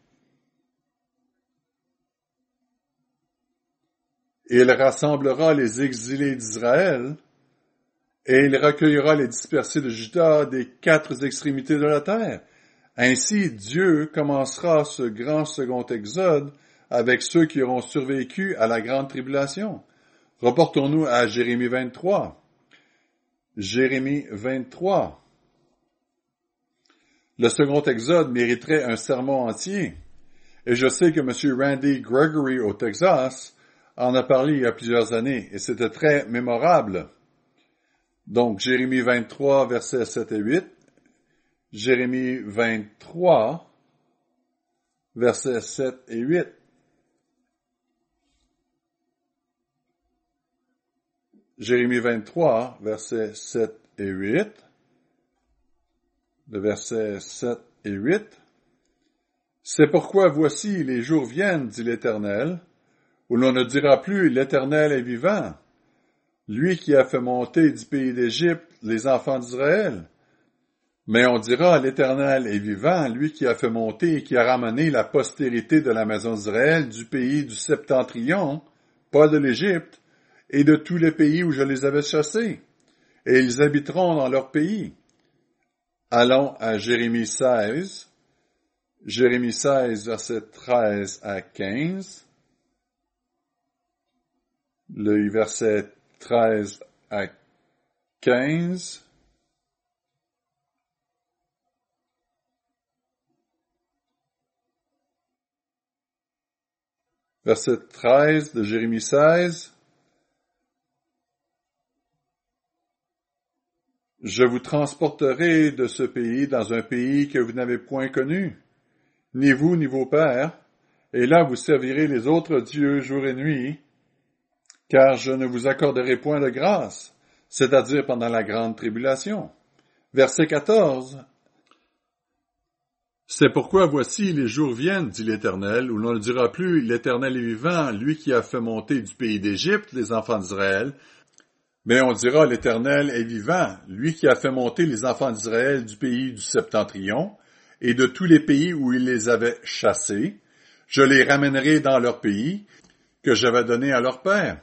Il rassemblera les exilés d'Israël, et il recueillera les dispersés de Juda des quatre extrémités de la terre. Ainsi, Dieu commencera ce grand second exode avec ceux qui auront survécu à la grande tribulation. Reportons-nous à Jérémie vingt-trois. Jérémie vingt-trois. Le second exode mériterait un sermon entier. Et je sais que M. Randy Gregory au Texas en a parlé il y a plusieurs années, et c'était très mémorable. Donc, Jérémie vingt-trois, versets sept et huit. Jérémie vingt-trois, versets sept et huit. Jérémie vingt-trois, versets sept et huit. Le verset sept et huit. C'est pourquoi voici les jours viennent, dit l'Éternel, où l'on ne dira plus l'Éternel est vivant, lui qui a fait monter du pays d'Égypte les enfants d'Israël. Mais on dira l'Éternel est vivant, lui qui a fait monter et qui a ramené la postérité de la maison d'Israël du pays du septentrion, pas de l'Égypte, et de tous les pays où je les avais chassés, et ils habiteront dans leur pays. Allons à Jérémie seize, Jérémie seize, versets treize à quinze. Le verset treize à quinze. Verset treize de Jérémie seize. Je vous transporterai de ce pays dans un pays que vous n'avez point connu, ni vous ni vos pères, et là vous servirez les autres dieux jour et nuit, car je ne vous accorderai point de grâce, c'est-à-dire pendant la grande tribulation. Verset quatorze. C'est pourquoi voici les jours viennent, dit l'Éternel, où l'on ne dira plus l'Éternel est vivant, lui qui a fait monter du pays d'Égypte les enfants d'Israël, mais on dira l'Éternel est vivant, lui qui a fait monter les enfants d'Israël du pays du Septentrion et de tous les pays où il les avait chassés. Je les ramènerai dans leur pays que j'avais donné à leur père.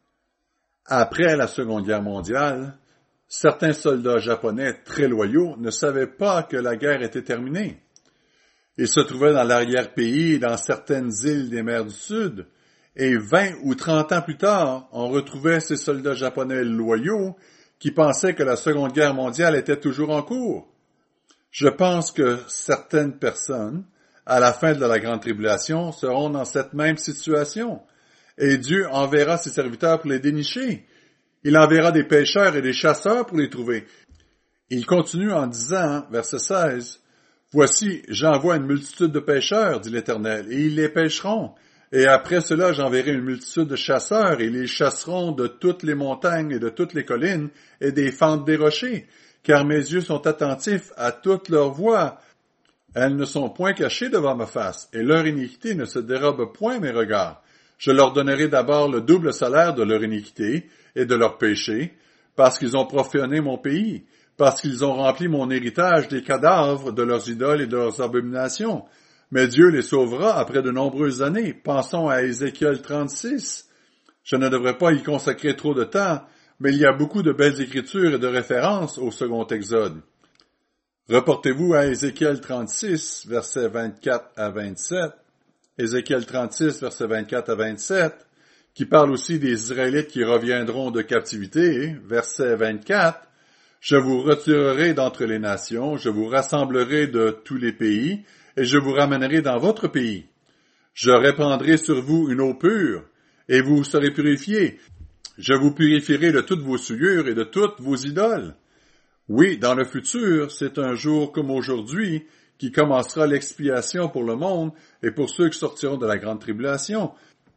Après la Seconde Guerre mondiale, certains soldats japonais très loyaux ne savaient pas que la guerre était terminée. Ils se trouvaient dans l'arrière-pays et dans certaines îles des mers du Sud, et vingt ou trente ans plus tard, on retrouvait ces soldats japonais loyaux qui pensaient que la Seconde Guerre mondiale était toujours en cours. Je pense que certaines personnes, à la fin de la Grande Tribulation, seront dans cette même situation, et Dieu enverra ses serviteurs pour les dénicher. Il enverra des pêcheurs et des chasseurs pour les trouver. Il continue en disant, verset seize, « Voici, j'envoie une multitude de pêcheurs, dit l'Éternel, et ils les pêcheront. Et après cela, j'enverrai une multitude de chasseurs, et ils les chasseront de toutes les montagnes et de toutes les collines et des fentes des rochers, car mes yeux sont attentifs à toutes leurs voies. Elles ne sont point cachées devant ma face, et leur iniquité ne se dérobe point mes regards. Je leur donnerai d'abord le double salaire de leur iniquité et de leur péché, parce qu'ils ont profané mon pays, parce qu'ils ont rempli mon héritage des cadavres de leurs idoles et de leurs abominations. Mais Dieu les sauvera après de nombreuses années. Pensons à Ézéchiel trente-six. Je ne devrais pas y consacrer trop de temps, mais il y a beaucoup de belles écritures et de références au second Exode. Reportez-vous à Ézéchiel trente-six, versets vingt-quatre à vingt-sept. Ézéchiel trente-six, versets vingt-quatre à vingt-sept, qui parle aussi des Israélites qui reviendront de captivité. Verset vingt-quatre. Je vous retirerai d'entre les nations, je vous rassemblerai de tous les pays, et je vous ramènerai dans votre pays. Je répandrai sur vous une eau pure, et vous serez purifiés. Je vous purifierai de toutes vos souillures et de toutes vos idoles. Oui, dans le futur, c'est un jour comme aujourd'hui qui commencera l'expiation pour le monde et pour ceux qui sortiront de la grande tribulation.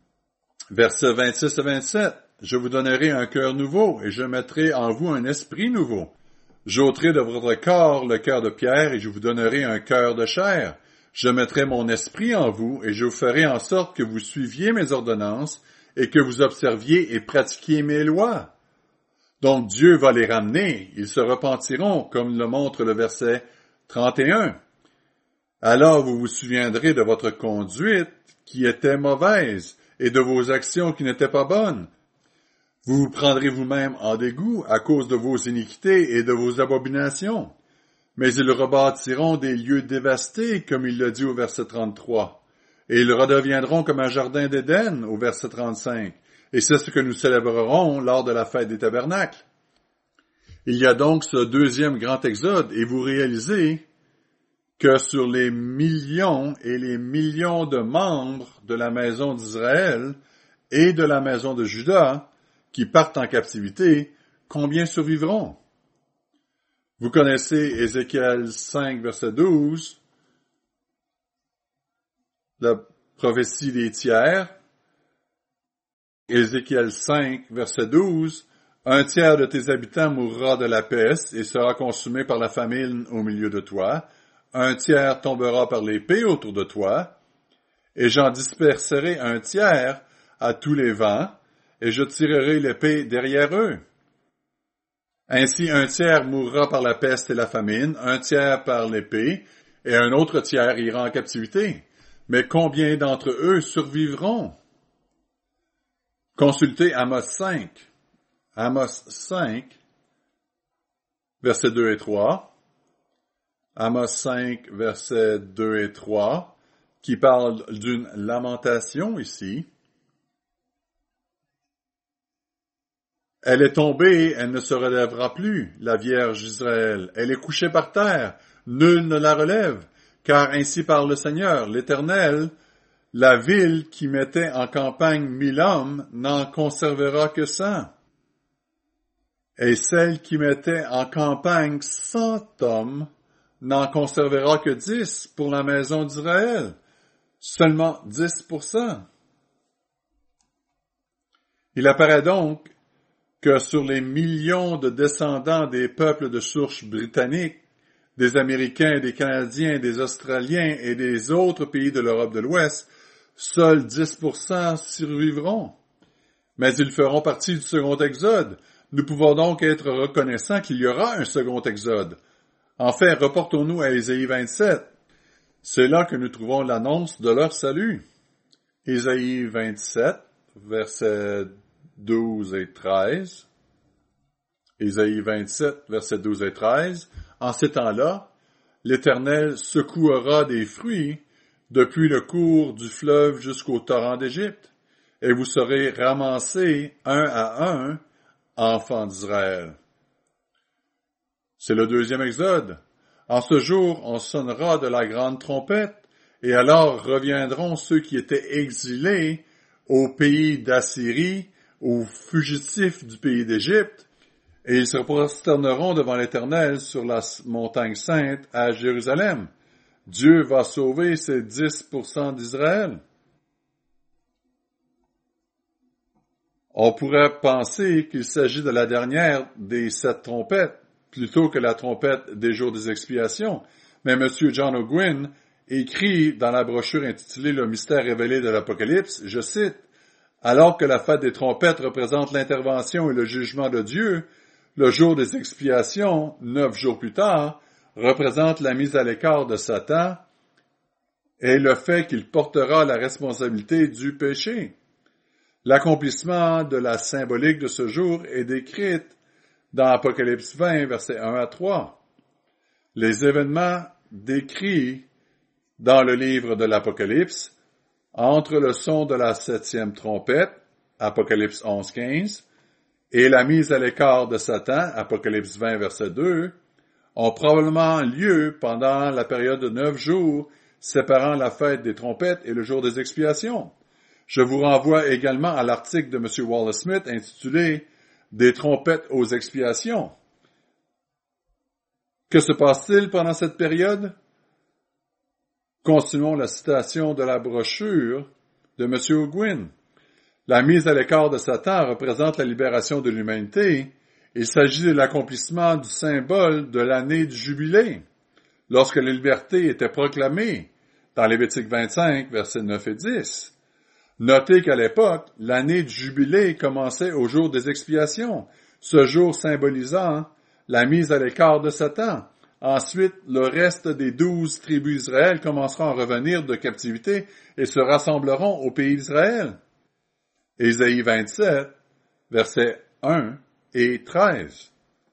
Versets vingt-six à vingt-sept. Je vous donnerai un cœur nouveau, et je mettrai en vous un esprit nouveau. J'ôterai de votre corps le cœur de pierre, et je vous donnerai un cœur de chair. Je mettrai mon esprit en vous, et je vous ferai en sorte que vous suiviez mes ordonnances, et que vous observiez et pratiquiez mes lois. Donc Dieu va les ramener, ils se repentiront, comme le montre le verset trente et un. Alors vous vous souviendrez de votre conduite qui était mauvaise, et de vos actions qui n'étaient pas bonnes. Vous vous prendrez vous-même en dégoût à cause de vos iniquités et de vos abominations. Mais ils rebâtiront des lieux dévastés, comme il le dit au verset trente-trois. Et ils redeviendront comme un jardin d'Éden, au verset trente-cinq. Et c'est ce que nous célébrerons lors de la fête des tabernacles. Il y a donc ce deuxième grand exode, et vous réalisez que sur les millions et les millions de membres de la maison d'Israël et de la maison de Juda, qui partent en captivité, combien survivront? Vous connaissez Ézéchiel cinq, verset douze, la prophétie des tiers. Ézéchiel cinq, verset douze, un tiers de tes habitants mourra de la peste et sera consumé par la famine au milieu de toi. Un tiers tombera par l'épée autour de toi, et j'en disperserai un tiers à tous les vents, et je tirerai l'épée derrière eux. Ainsi un tiers mourra par la peste et la famine, un tiers par l'épée, et un autre tiers ira en captivité. Mais combien d'entre eux survivront? Consultez Amos cinq. Amos cinq, versets deux et trois. Amos cinq, versets deux et trois, qui parle d'une lamentation ici. Elle est tombée, elle ne se relèvera plus, la Vierge d'Israël. Elle est couchée par terre, nul ne la relève, car ainsi parle le Seigneur, l'Éternel, La ville qui mettait en campagne mille hommes n'en conservera que cent. Et celle qui mettait en campagne cent hommes n'en conservera que dix pour la maison d'Israël. Seulement dix pour cent. Il apparaît donc que sur les millions de descendants des peuples de souche britannique, des Américains, des Canadiens, des Australiens et des autres pays de l'Europe de l'Ouest, seuls dix pour cent survivront. Mais ils feront partie du second exode. Nous pouvons donc être reconnaissants qu'il y aura un second exode. Enfin, reportons-nous à Ésaïe vingt-sept. C'est là que nous trouvons l'annonce de leur salut. Ésaïe vingt-sept, versets douze et treize. Ésaïe vingt-sept, versets douze et treize. En ces temps-là, l'Éternel secouera des fruits depuis le cours du fleuve jusqu'au torrent d'Égypte, et vous serez ramassés un à un, enfants d'Israël. C'est le deuxième exode. En ce jour, on sonnera de la grande trompette, et alors reviendront ceux qui étaient exilés au pays d'Assyrie, aux fugitifs du pays d'Égypte, et ils se prosterneront devant l'Éternel sur la montagne sainte à Jérusalem. Dieu va sauver ses dix pour cent d'Israël. On pourrait penser qu'il s'agit de la dernière des sept trompettes, plutôt que la trompette des jours des expiations, mais M. John Ogwyn écrit dans la brochure intitulée « Le mystère révélé de l'Apocalypse », je cite, « Alors que la fête des trompettes représente l'intervention et le jugement de Dieu, le jour des expiations, neuf jours plus tard, représente la mise à l'écart de Satan et le fait qu'il portera la responsabilité du péché. L'accomplissement de la symbolique de ce jour est décrite dans Apocalypse vingt, versets un à trois. Les événements décrits dans le livre de l'Apocalypse entre le son de la septième trompette, Apocalypse onze, quinze, et la mise à l'écart de Satan, Apocalypse vingt, verset deux, ont probablement lieu pendant la période de neuf jours séparant la fête des trompettes et le jour des expiations. Je vous renvoie également à l'article de M. Wallace Smith intitulé « Des trompettes aux expiations ». Que se passe-t-il pendant cette période? Continuons la citation de la brochure de M. Ogwyn. La mise à l'écart de Satan représente la libération de l'humanité. Il s'agit de l'accomplissement du symbole de l'année du jubilé, lorsque la liberté était proclamée dans Lévitique vingt-cinq, versets neuf et dix. Notez qu'à l'époque, l'année du jubilé commençait au jour des expiations, ce jour symbolisant la mise à l'écart de Satan. Ensuite, le reste des douze tribus d'Israël commenceront à revenir de captivité et se rassembleront au pays d'Israël. Ésaïe vingt-sept, versets un et treize.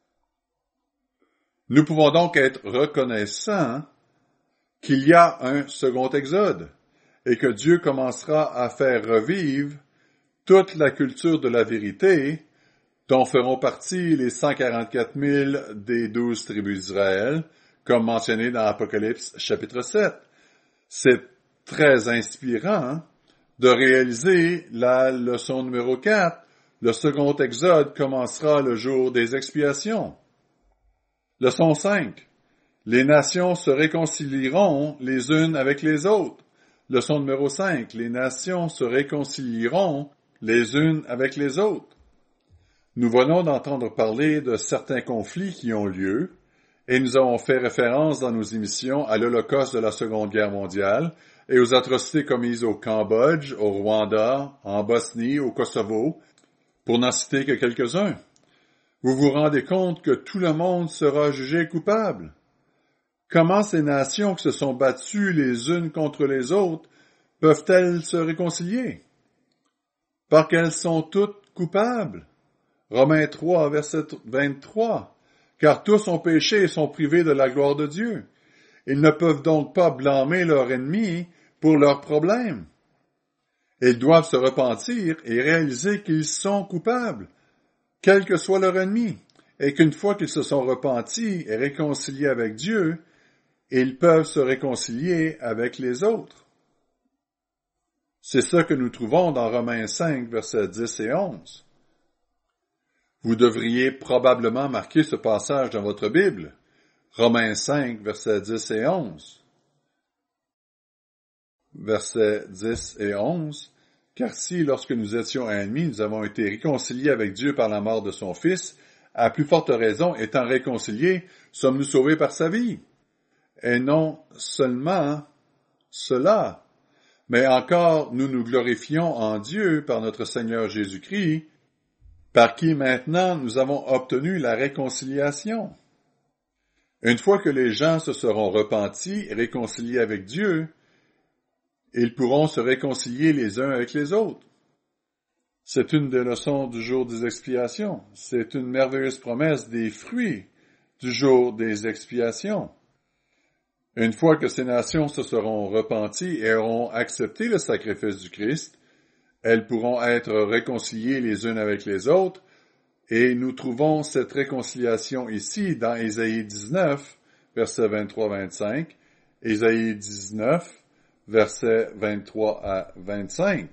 Nous pouvons donc être reconnaissants qu'il y a un second exode et que Dieu commencera à faire revivre toute la culture de la vérité dont feront partie les cent quarante-quatre mille des douze tribus d'Israël, comme mentionné dans Apocalypse chapitre sept. C'est très inspirant de réaliser la leçon numéro quatre. Le second exode commencera le jour des expiations. Leçon cinq. Les nations se réconcilieront les unes avec les autres. Leçon numéro cinq. Les nations se réconcilieront les unes avec les autres. Nous venons d'entendre parler de certains conflits qui ont lieu, et nous avons fait référence dans nos émissions à l'Holocauste de la Seconde Guerre mondiale et aux atrocités commises au Cambodge, au Rwanda, en Bosnie, au Kosovo, pour n'en citer que quelques-uns. Vous vous rendez compte que tout le monde sera jugé coupable. Comment ces nations qui se sont battues les unes contre les autres peuvent-elles se réconcilier? Parce qu'elles sont toutes coupables. Romains trois, verset vingt-trois. Car tous ont péché et sont privés de la gloire de Dieu. Ils ne peuvent donc pas blâmer leur ennemi pour leurs problèmes. Ils doivent se repentir et réaliser qu'ils sont coupables, quel que soit leur ennemi, et qu'une fois qu'ils se sont repentis et réconciliés avec Dieu, ils peuvent se réconcilier avec les autres. C'est ce que nous trouvons dans Romains cinq, versets dix et onze. Vous devriez probablement marquer ce passage dans votre Bible. Romains cinq, versets dix et onze. Versets dix et onze. Car si, lorsque nous étions ennemis, nous avons été réconciliés avec Dieu par la mort de son Fils, à plus forte raison, étant réconciliés, sommes-nous sauvés par sa vie. Et non seulement cela, mais encore nous nous glorifions en Dieu par notre Seigneur Jésus-Christ, par qui maintenant nous avons obtenu la réconciliation. Une fois que les gens se seront repentis et réconciliés avec Dieu, ils pourront se réconcilier les uns avec les autres. C'est une des leçons du jour des expiations. C'est une merveilleuse promesse des fruits du jour des expiations. Une fois que ces nations se seront repenties et auront accepté le sacrifice du Christ, elles pourront être réconciliées les unes avec les autres, et nous trouvons cette réconciliation ici dans Ésaïe dix-neuf, versets vingt-trois à vingt-cinq, Ésaïe dix-neuf, versets vingt-trois à vingt-cinq.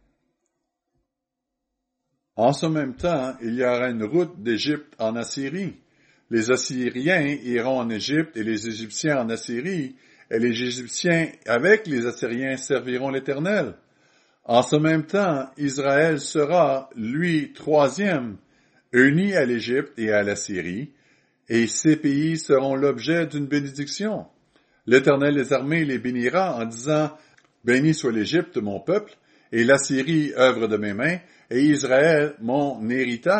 En ce même temps, il y aura une route d'Égypte en Assyrie. Les Assyriens iront en Égypte et les Égyptiens en Assyrie, et les Égyptiens avec les Assyriens serviront l'Éternel. En ce même temps, Israël sera, lui, troisième, uni à l'Égypte et à l'Assyrie, et ces pays seront l'objet d'une bénédiction. L'Éternel des armées les bénira en disant, « Béni soit l'Égypte, mon peuple, et l'Assyrie, œuvre de mes mains, et Israël, mon héritage. »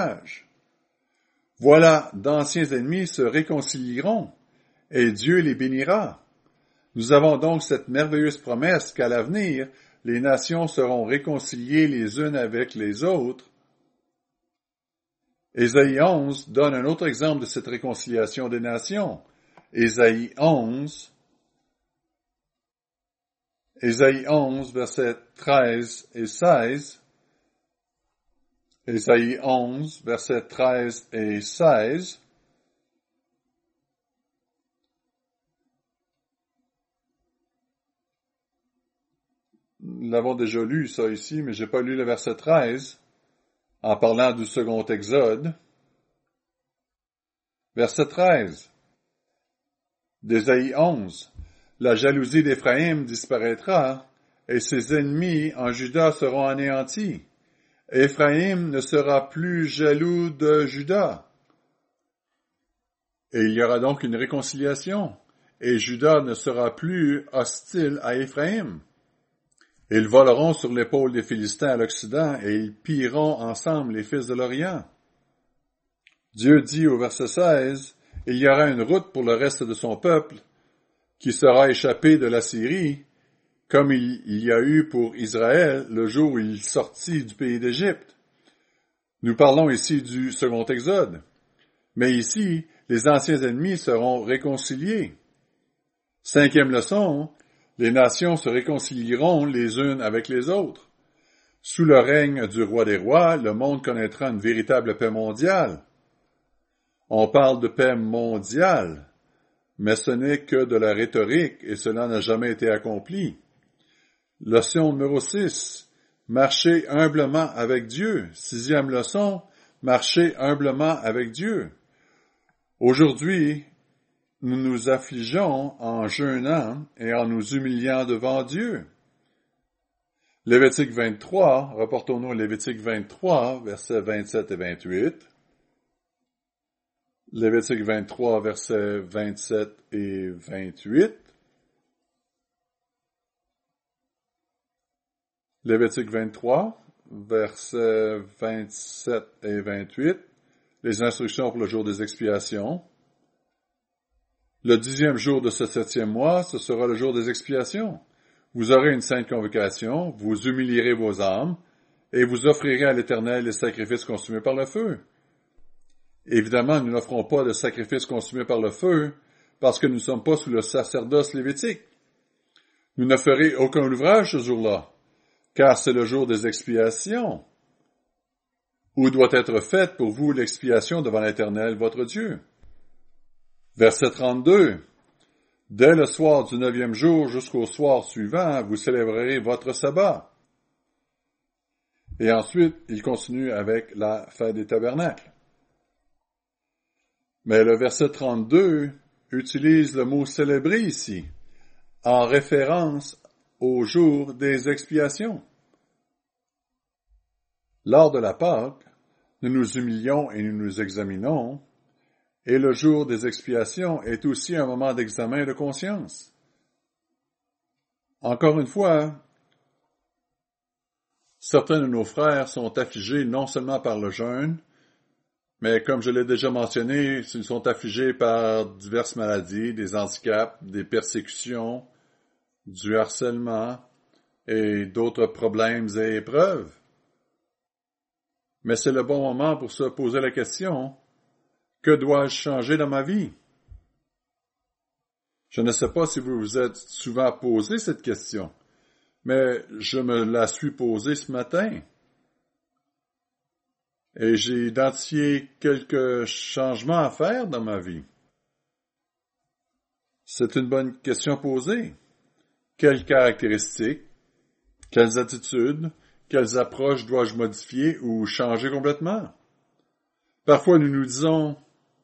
Voilà, d'anciens ennemis se réconcilieront, et Dieu les bénira. Nous avons donc cette merveilleuse promesse qu'à l'avenir, les nations seront réconciliées les unes avec les autres. Ésaïe onze donne un autre exemple de cette réconciliation des nations. Ésaïe onze, Ésaïe onze, versets treize et seize. Ésaïe onze, versets treize et seize. Nous l'avons déjà lu, ça ici, mais j'ai pas lu le verset treize, en parlant du second exode. Verset treize, d'Ésaïe onze. La jalousie d'Éphraïm disparaîtra, et ses ennemis en Juda seront anéantis. Éphraïm ne sera plus jaloux de Juda. Et il y aura donc une réconciliation, et Juda ne sera plus hostile à Éphraïm. Ils voleront sur l'épaule des Philistins à l'Occident, et ils pilleront ensemble les fils de l'Orient. Dieu dit au verset seize, « Il y aura une route pour le reste de son peuple, qui sera échappé de la Syrie, comme il, il y a eu pour Israël le jour où il sortit du pays d'Égypte. » Nous parlons ici du second exode. Mais ici, les anciens ennemis seront réconciliés. Cinquième leçon, les nations se réconcilieront les unes avec les autres. Sous le règne du roi des rois, le monde connaîtra une véritable paix mondiale. On parle de paix mondiale, mais ce n'est que de la rhétorique et cela n'a jamais été accompli. Leçon numéro six, marcher humblement avec Dieu. Sixième leçon, marcher humblement avec Dieu. Aujourd'hui, nous nous affligeons en jeûnant et en nous humiliant devant Dieu. Lévitique vingt-trois, rapportons-nous à Lévitique vingt-trois, versets vingt-sept et vingt-huit. Lévitique vingt-trois, versets vingt-sept et vingt-huit. Lévitique vingt-trois, versets vingt-sept et vingt-huit. Les instructions pour le jour des expiations. Le dixième jour de ce septième mois, ce sera le jour des expiations. Vous aurez une sainte convocation, vous humilierez vos âmes, et vous offrirez à l'Éternel les sacrifices consumés par le feu. Évidemment, nous n'offrons pas de sacrifices consumés par le feu, parce que nous ne sommes pas sous le sacerdoce lévitique. Nous ne ferez aucun ouvrage ce jour-là, car c'est le jour des expiations, où doit être faite pour vous l'expiation devant l'Éternel, votre Dieu. Verset trente-deux. Dès le soir du neuvième jour jusqu'au soir suivant, vous célébrerez votre sabbat. Et ensuite, il continue avec la fête des tabernacles. Mais le verset trente-deux utilise le mot célébrer ici, en référence au jour des expiations. Lors de la Pâque, nous nous humilions et nous nous examinons, et le jour des expiations est aussi un moment d'examen de conscience. Encore une fois, certains de nos frères sont affligés non seulement par le jeûne, mais comme je l'ai déjà mentionné, ils sont affligés par diverses maladies, des handicaps, des persécutions, du harcèlement et d'autres problèmes et épreuves. Mais c'est le bon moment pour se poser la question, que dois-je changer dans ma vie? Je ne sais pas si vous vous êtes souvent posé cette question, mais je me la suis posée ce matin. Et j'ai identifié quelques changements à faire dans ma vie. C'est une bonne question posée. Quelles caractéristiques, quelles attitudes, quelles approches dois-je modifier ou changer complètement? Parfois nous nous disons,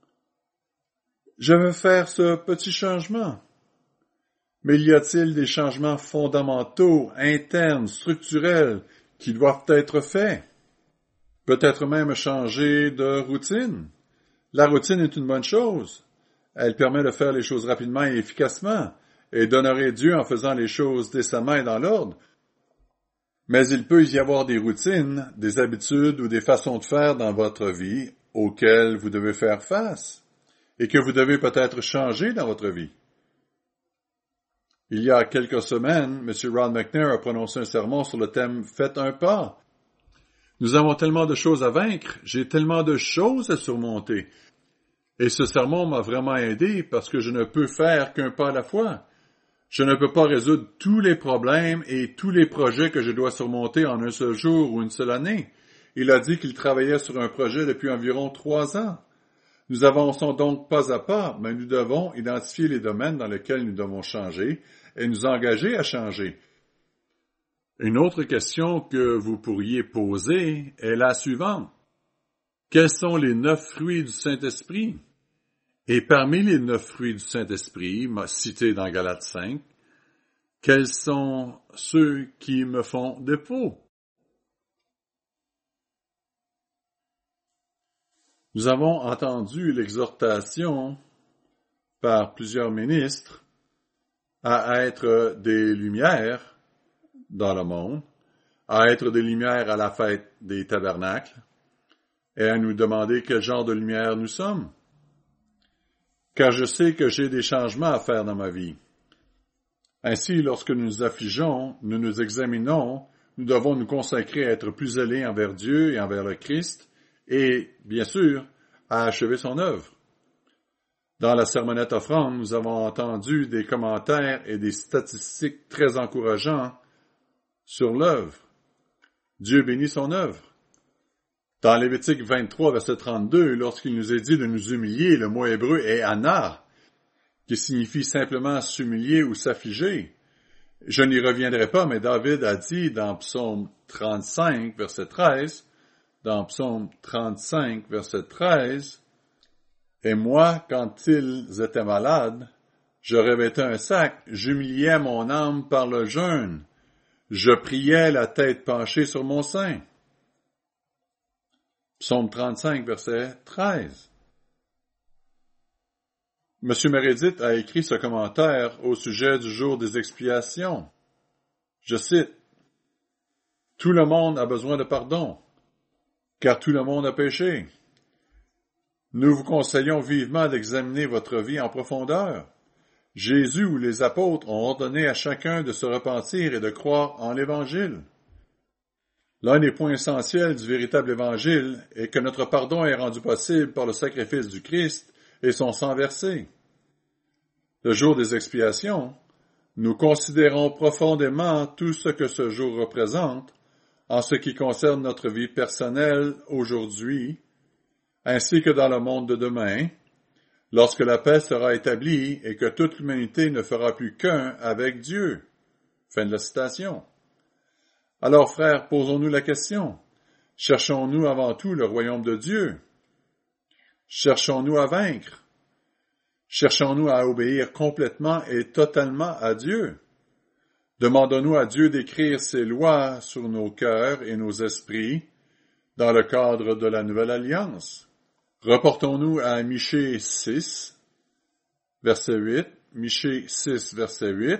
je veux faire ce petit changement. Mais y a-t-il des changements fondamentaux, internes, structurels, qui doivent être faits? Peut-être même changer de routine. La routine est une bonne chose. Elle permet de faire les choses rapidement et efficacement, et d'honorer Dieu en faisant les choses décemment et dans l'ordre. Mais il peut y avoir des routines, des habitudes ou des façons de faire dans votre vie auxquelles vous devez faire face, et que vous devez peut-être changer dans votre vie. Il y a quelques semaines, M. Ron McNair a prononcé un sermon sur le thème « Faites un pas ». Nous avons tellement de choses à vaincre, j'ai tellement de choses à surmonter. Et ce sermon m'a vraiment aidé parce que je ne peux faire qu'un pas à la fois. Je ne peux pas résoudre tous les problèmes et tous les projets que je dois surmonter en un seul jour ou une seule année. Il a dit qu'il travaillait sur un projet depuis environ trois ans. Nous avançons donc pas à pas, mais nous devons identifier les domaines dans lesquels nous devons changer et nous engager à changer. Une autre question que vous pourriez poser est la suivante. Quels sont les neuf fruits du Saint-Esprit? Et parmi les neuf fruits du Saint-Esprit, cités dans Galates cinq, quels sont ceux qui me font défaut? Nous avons entendu l'exhortation par plusieurs ministres à être des lumières dans le monde, à être des lumières à la fête des tabernacles, et à nous demander quel genre de lumière nous sommes. Car je sais que j'ai des changements à faire dans ma vie. Ainsi, lorsque nous nous affligeons, nous nous examinons, nous devons nous consacrer à être plus zélés envers Dieu et envers le Christ, et, bien sûr, à achever son œuvre. Dans la sermonnette offrande, nous avons entendu des commentaires et des statistiques très encourageants sur l'œuvre. Dieu bénit son œuvre. Dans Lévitique vingt-trois, verset trente-deux, lorsqu'il nous est dit de nous humilier, le mot hébreu est ana, qui signifie simplement s'humilier ou s'affliger. Je n'y reviendrai pas, mais David a dit dans Psaume trente-cinq, verset treize, dans Psaume trente-cinq, verset treize, « Et moi, quand ils étaient malades, je revêtais un sac, j'humiliais mon âme par le jeûne, je priais la tête penchée sur mon sein. » Psaume trente-cinq, verset treize. M. Meredith a écrit ce commentaire au sujet du jour des expiations. Je cite, « Tout le monde a besoin de pardon, car tout le monde a péché. Nous vous conseillons vivement d'examiner votre vie en profondeur. Jésus ou les apôtres ont ordonné à chacun de se repentir et de croire en l'Évangile. L'un des points essentiels du véritable Évangile est que notre pardon est rendu possible par le sacrifice du Christ et son sang versé. Le jour des expiations, nous considérons profondément tout ce que ce jour représente en ce qui concerne notre vie personnelle aujourd'hui, ainsi que dans le monde de demain, lorsque la paix sera établie et que toute l'humanité ne fera plus qu'un avec Dieu. Fin de la citation. Alors, frères, posons-nous la question. Cherchons-nous avant tout le royaume de Dieu? Cherchons-nous à vaincre? Cherchons-nous à obéir complètement et totalement à Dieu? Demandons-nous à Dieu d'écrire ses lois sur nos cœurs et nos esprits dans le cadre de la Nouvelle Alliance? Reportons-nous à Michée six, verset huit. Michée six, verset huit.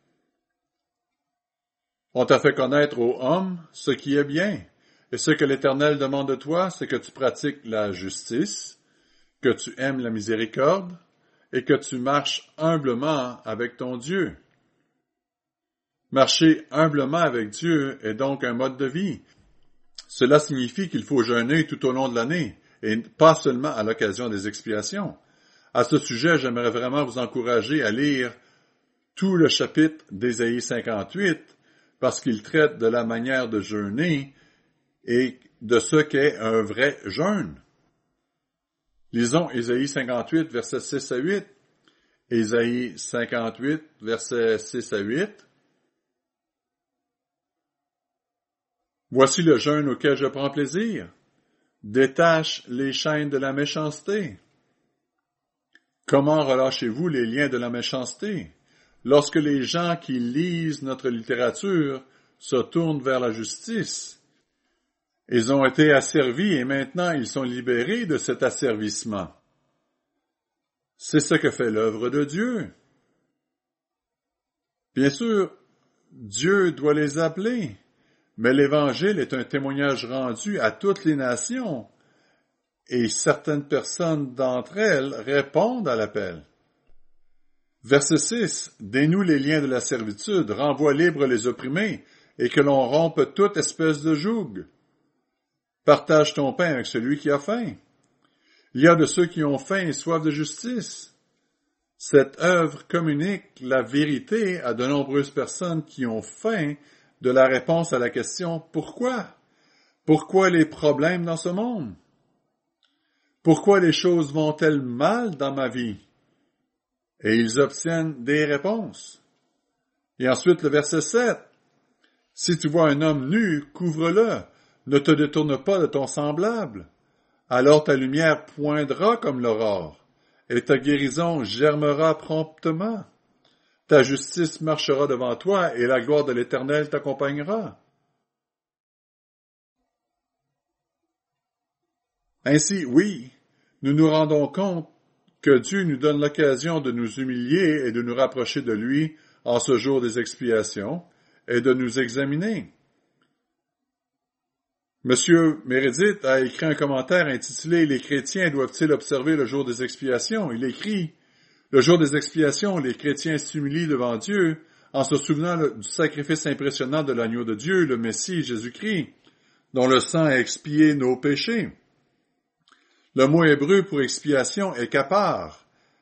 On t'a fait connaître aux hommes ce qui est bien, et ce que l'Éternel demande de toi, c'est que tu pratiques la justice, que tu aimes la miséricorde, et que tu marches humblement avec ton Dieu. Marcher humblement avec Dieu est donc un mode de vie. Cela signifie qu'il faut jeûner tout au long de l'année, et pas seulement à l'occasion des expiations. À ce sujet, j'aimerais vraiment vous encourager à lire tout le chapitre d'Ésaïe cinquante-huit, parce qu'il traite de la manière de jeûner et de ce qu'est un vrai jeûne. Lisons Ésaïe cinquante-huit, versets six à huit. Ésaïe cinquante-huit, versets six à huit. Voici le jeûne auquel je prends plaisir. Détache les chaînes de la méchanceté. Comment relâchez-vous les liens de la méchanceté? Lorsque les gens qui lisent notre littérature se tournent vers la justice, ils ont été asservis et maintenant ils sont libérés de cet asservissement. C'est ce que fait l'œuvre de Dieu. Bien sûr, Dieu doit les appeler, mais l'Évangile est un témoignage rendu à toutes les nations, et certaines personnes d'entre elles répondent à l'appel. Verset six. Dénoue les liens de la servitude, renvoie libres les opprimés, et que l'on rompe toute espèce de joug. Partage ton pain avec celui qui a faim. Il y a de ceux qui ont faim et soif de justice. Cette œuvre communique la vérité à de nombreuses personnes qui ont faim de la réponse à la question « Pourquoi? Pourquoi les problèmes dans ce monde? Pourquoi les choses vont-elles mal dans ma vie? » Et ils obtiennent des réponses. Et ensuite le verset sept. « Si tu vois un homme nu, couvre-le. Ne te détourne pas de ton semblable. Alors ta lumière poindra comme l'aurore, et ta guérison germera promptement. Ta justice marchera devant toi, et la gloire de l'Éternel t'accompagnera. » Ainsi, oui, nous nous rendons compte que Dieu nous donne l'occasion de nous humilier et de nous rapprocher de lui en ce jour des expiations, et de nous examiner. Monsieur Meredith a écrit un commentaire intitulé « Les chrétiens doivent-ils observer le jour des expiations ?» Il écrit « Le jour des expiations, les chrétiens s'humilient devant Dieu en se souvenant du sacrifice impressionnant de l'agneau de Dieu, le Messie Jésus-Christ, dont le sang a expié nos péchés. » Le mot hébreu pour expiation est kapar,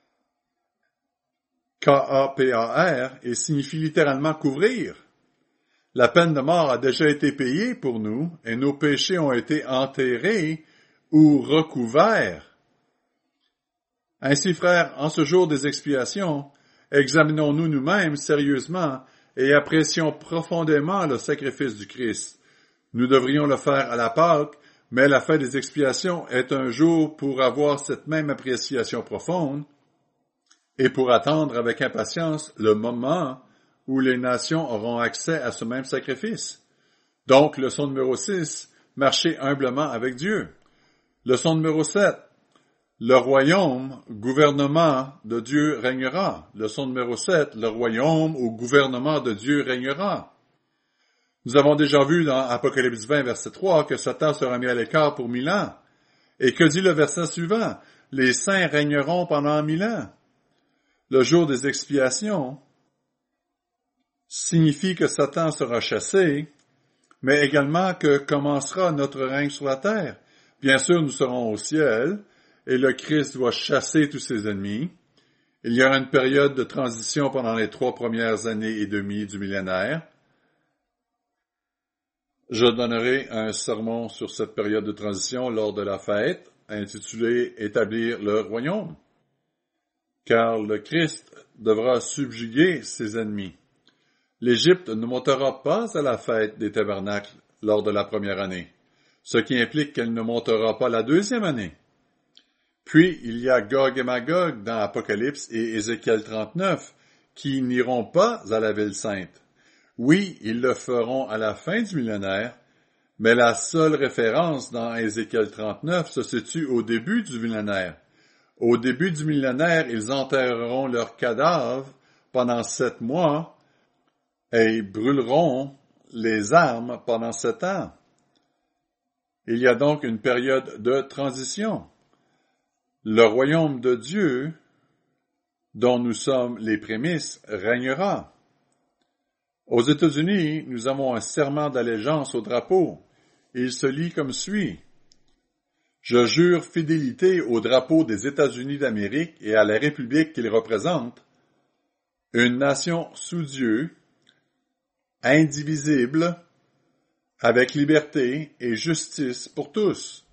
K A P A R, et signifie littéralement couvrir. La peine de mort a déjà été payée pour nous, et nos péchés ont été enterrés ou recouverts. Ainsi, frères, en ce jour des expiations, examinons-nous nous-mêmes sérieusement et apprécions profondément le sacrifice du Christ. Nous devrions le faire à la Pâque, mais la fête des expiations est un jour pour avoir cette même appréciation profonde et pour attendre avec impatience le moment où les nations auront accès à ce même sacrifice. Donc, leçon numéro six, marcher humblement avec Dieu. Leçon numéro sept, le royaume, gouvernement de Dieu régnera. Leçon numéro sept, le royaume ou gouvernement de Dieu régnera. Nous avons déjà vu dans Apocalypse vingt, verset trois, que Satan sera mis à l'écart pour mille ans. Et que dit le verset suivant? Les saints régneront pendant mille ans. Le jour des expiations signifie que Satan sera chassé, mais également que commencera notre règne sur la terre. Bien sûr, nous serons au ciel, et le Christ va chasser tous ses ennemis. Il y aura une période de transition pendant les trois premières années et demie du millénaire. Je donnerai un sermon sur cette période de transition lors de la fête, intitulé « Établir le royaume », car le Christ devra subjuguer ses ennemis. L'Égypte ne montera pas à la fête des tabernacles lors de la première année, ce qui implique qu'elle ne montera pas la deuxième année. Puis, il y a Gog et Magog dans Apocalypse et Ézéchiel trente-neuf, qui n'iront pas à la ville sainte. Oui, ils le feront à la fin du millénaire, mais la seule référence dans Ézéchiel trente-neuf se situe au début du millénaire. Au début du millénaire, ils enterreront leurs cadavres pendant sept mois et brûleront les armes pendant sept ans. Il y a donc une période de transition. Le royaume de Dieu, dont nous sommes les prémices, régnera. Aux États-Unis, nous avons un serment d'allégeance au drapeau. Il se lit comme suit. Je jure fidélité au drapeau des États-Unis d'Amérique et à la République qu'il représente, une nation sous Dieu, indivisible, avec liberté et justice pour tous.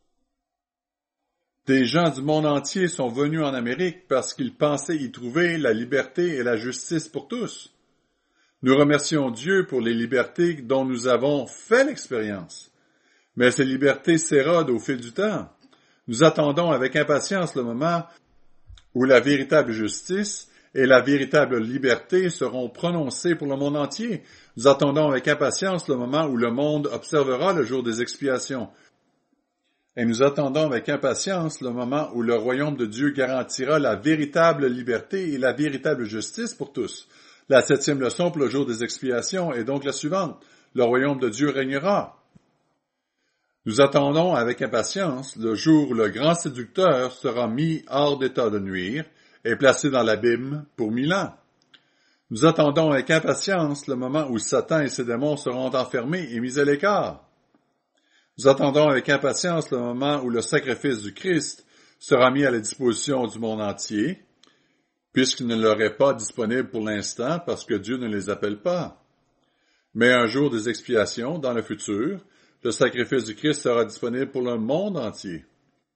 Des gens du monde entier sont venus en Amérique parce qu'ils pensaient y trouver la liberté et la justice pour tous. Nous remercions Dieu pour les libertés dont nous avons fait l'expérience. Mais ces libertés s'érodent au fil du temps. Nous attendons avec impatience le moment où la véritable justice et la véritable liberté seront prononcées pour le monde entier. Nous attendons avec impatience le moment où le monde observera le jour des expiations. Et nous attendons avec impatience le moment où le royaume de Dieu garantira la véritable liberté et la véritable justice pour tous. La septième leçon pour le jour des expiations est donc la suivante. Le royaume de Dieu régnera. Nous attendons avec impatience le jour où le grand séducteur sera mis hors d'état de nuire et placé dans l'abîme pour mille ans. Nous attendons avec impatience le moment où Satan et ses démons seront enfermés et mis à l'écart. Nous attendons avec impatience le moment où le sacrifice du Christ sera mis à la disposition du monde entier, puisqu'il ne l'aurait pas disponible pour l'instant parce que Dieu ne les appelle pas. Mais un jour des expiations, dans le futur, le sacrifice du Christ sera disponible pour le monde entier.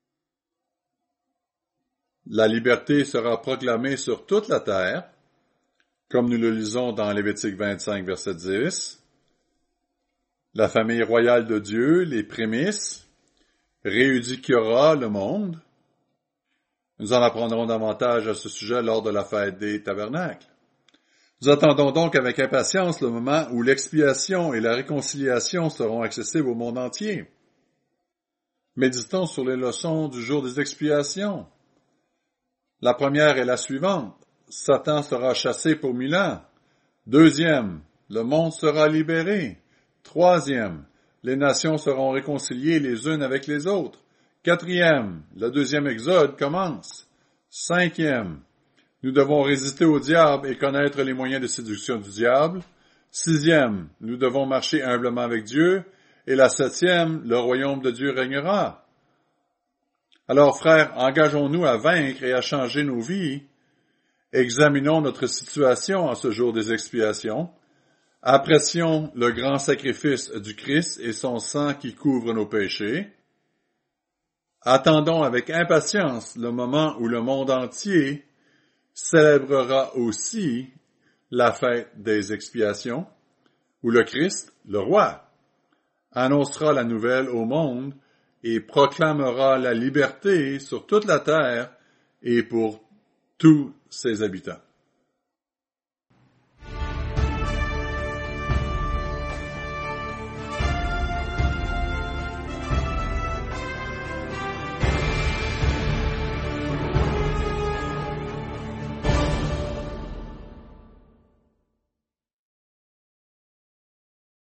La liberté sera proclamée sur toute la terre, comme nous le lisons dans Lévitique vingt-cinq, verset dix. La famille royale de Dieu, les prémices, réédifiera le monde. Nous en apprendrons davantage à ce sujet lors de la fête des tabernacles. Nous attendons donc avec impatience le moment où l'expiation et la réconciliation seront accessibles au monde entier. Méditons sur les leçons du jour des expiations. La première est la suivante. Satan sera chassé pour mille ans. Deuxième, le monde sera libéré. Troisième, les nations seront réconciliées les unes avec les autres. Quatrième, le deuxième exode commence. Cinquième, nous devons résister au diable et connaître les moyens de séduction du diable. Sixième, nous devons marcher humblement avec Dieu. Et la septième, le royaume de Dieu régnera. Alors, frères, engageons-nous à vaincre et à changer nos vies. Examinons notre situation en ce jour des expiations. Apprécions le grand sacrifice du Christ et son sang qui couvre nos péchés. Attendons avec impatience le moment où le monde entier célébrera aussi la fête des expiations, où le Christ, le roi, annoncera la nouvelle au monde et proclamera la liberté sur toute la terre et pour tous ses habitants.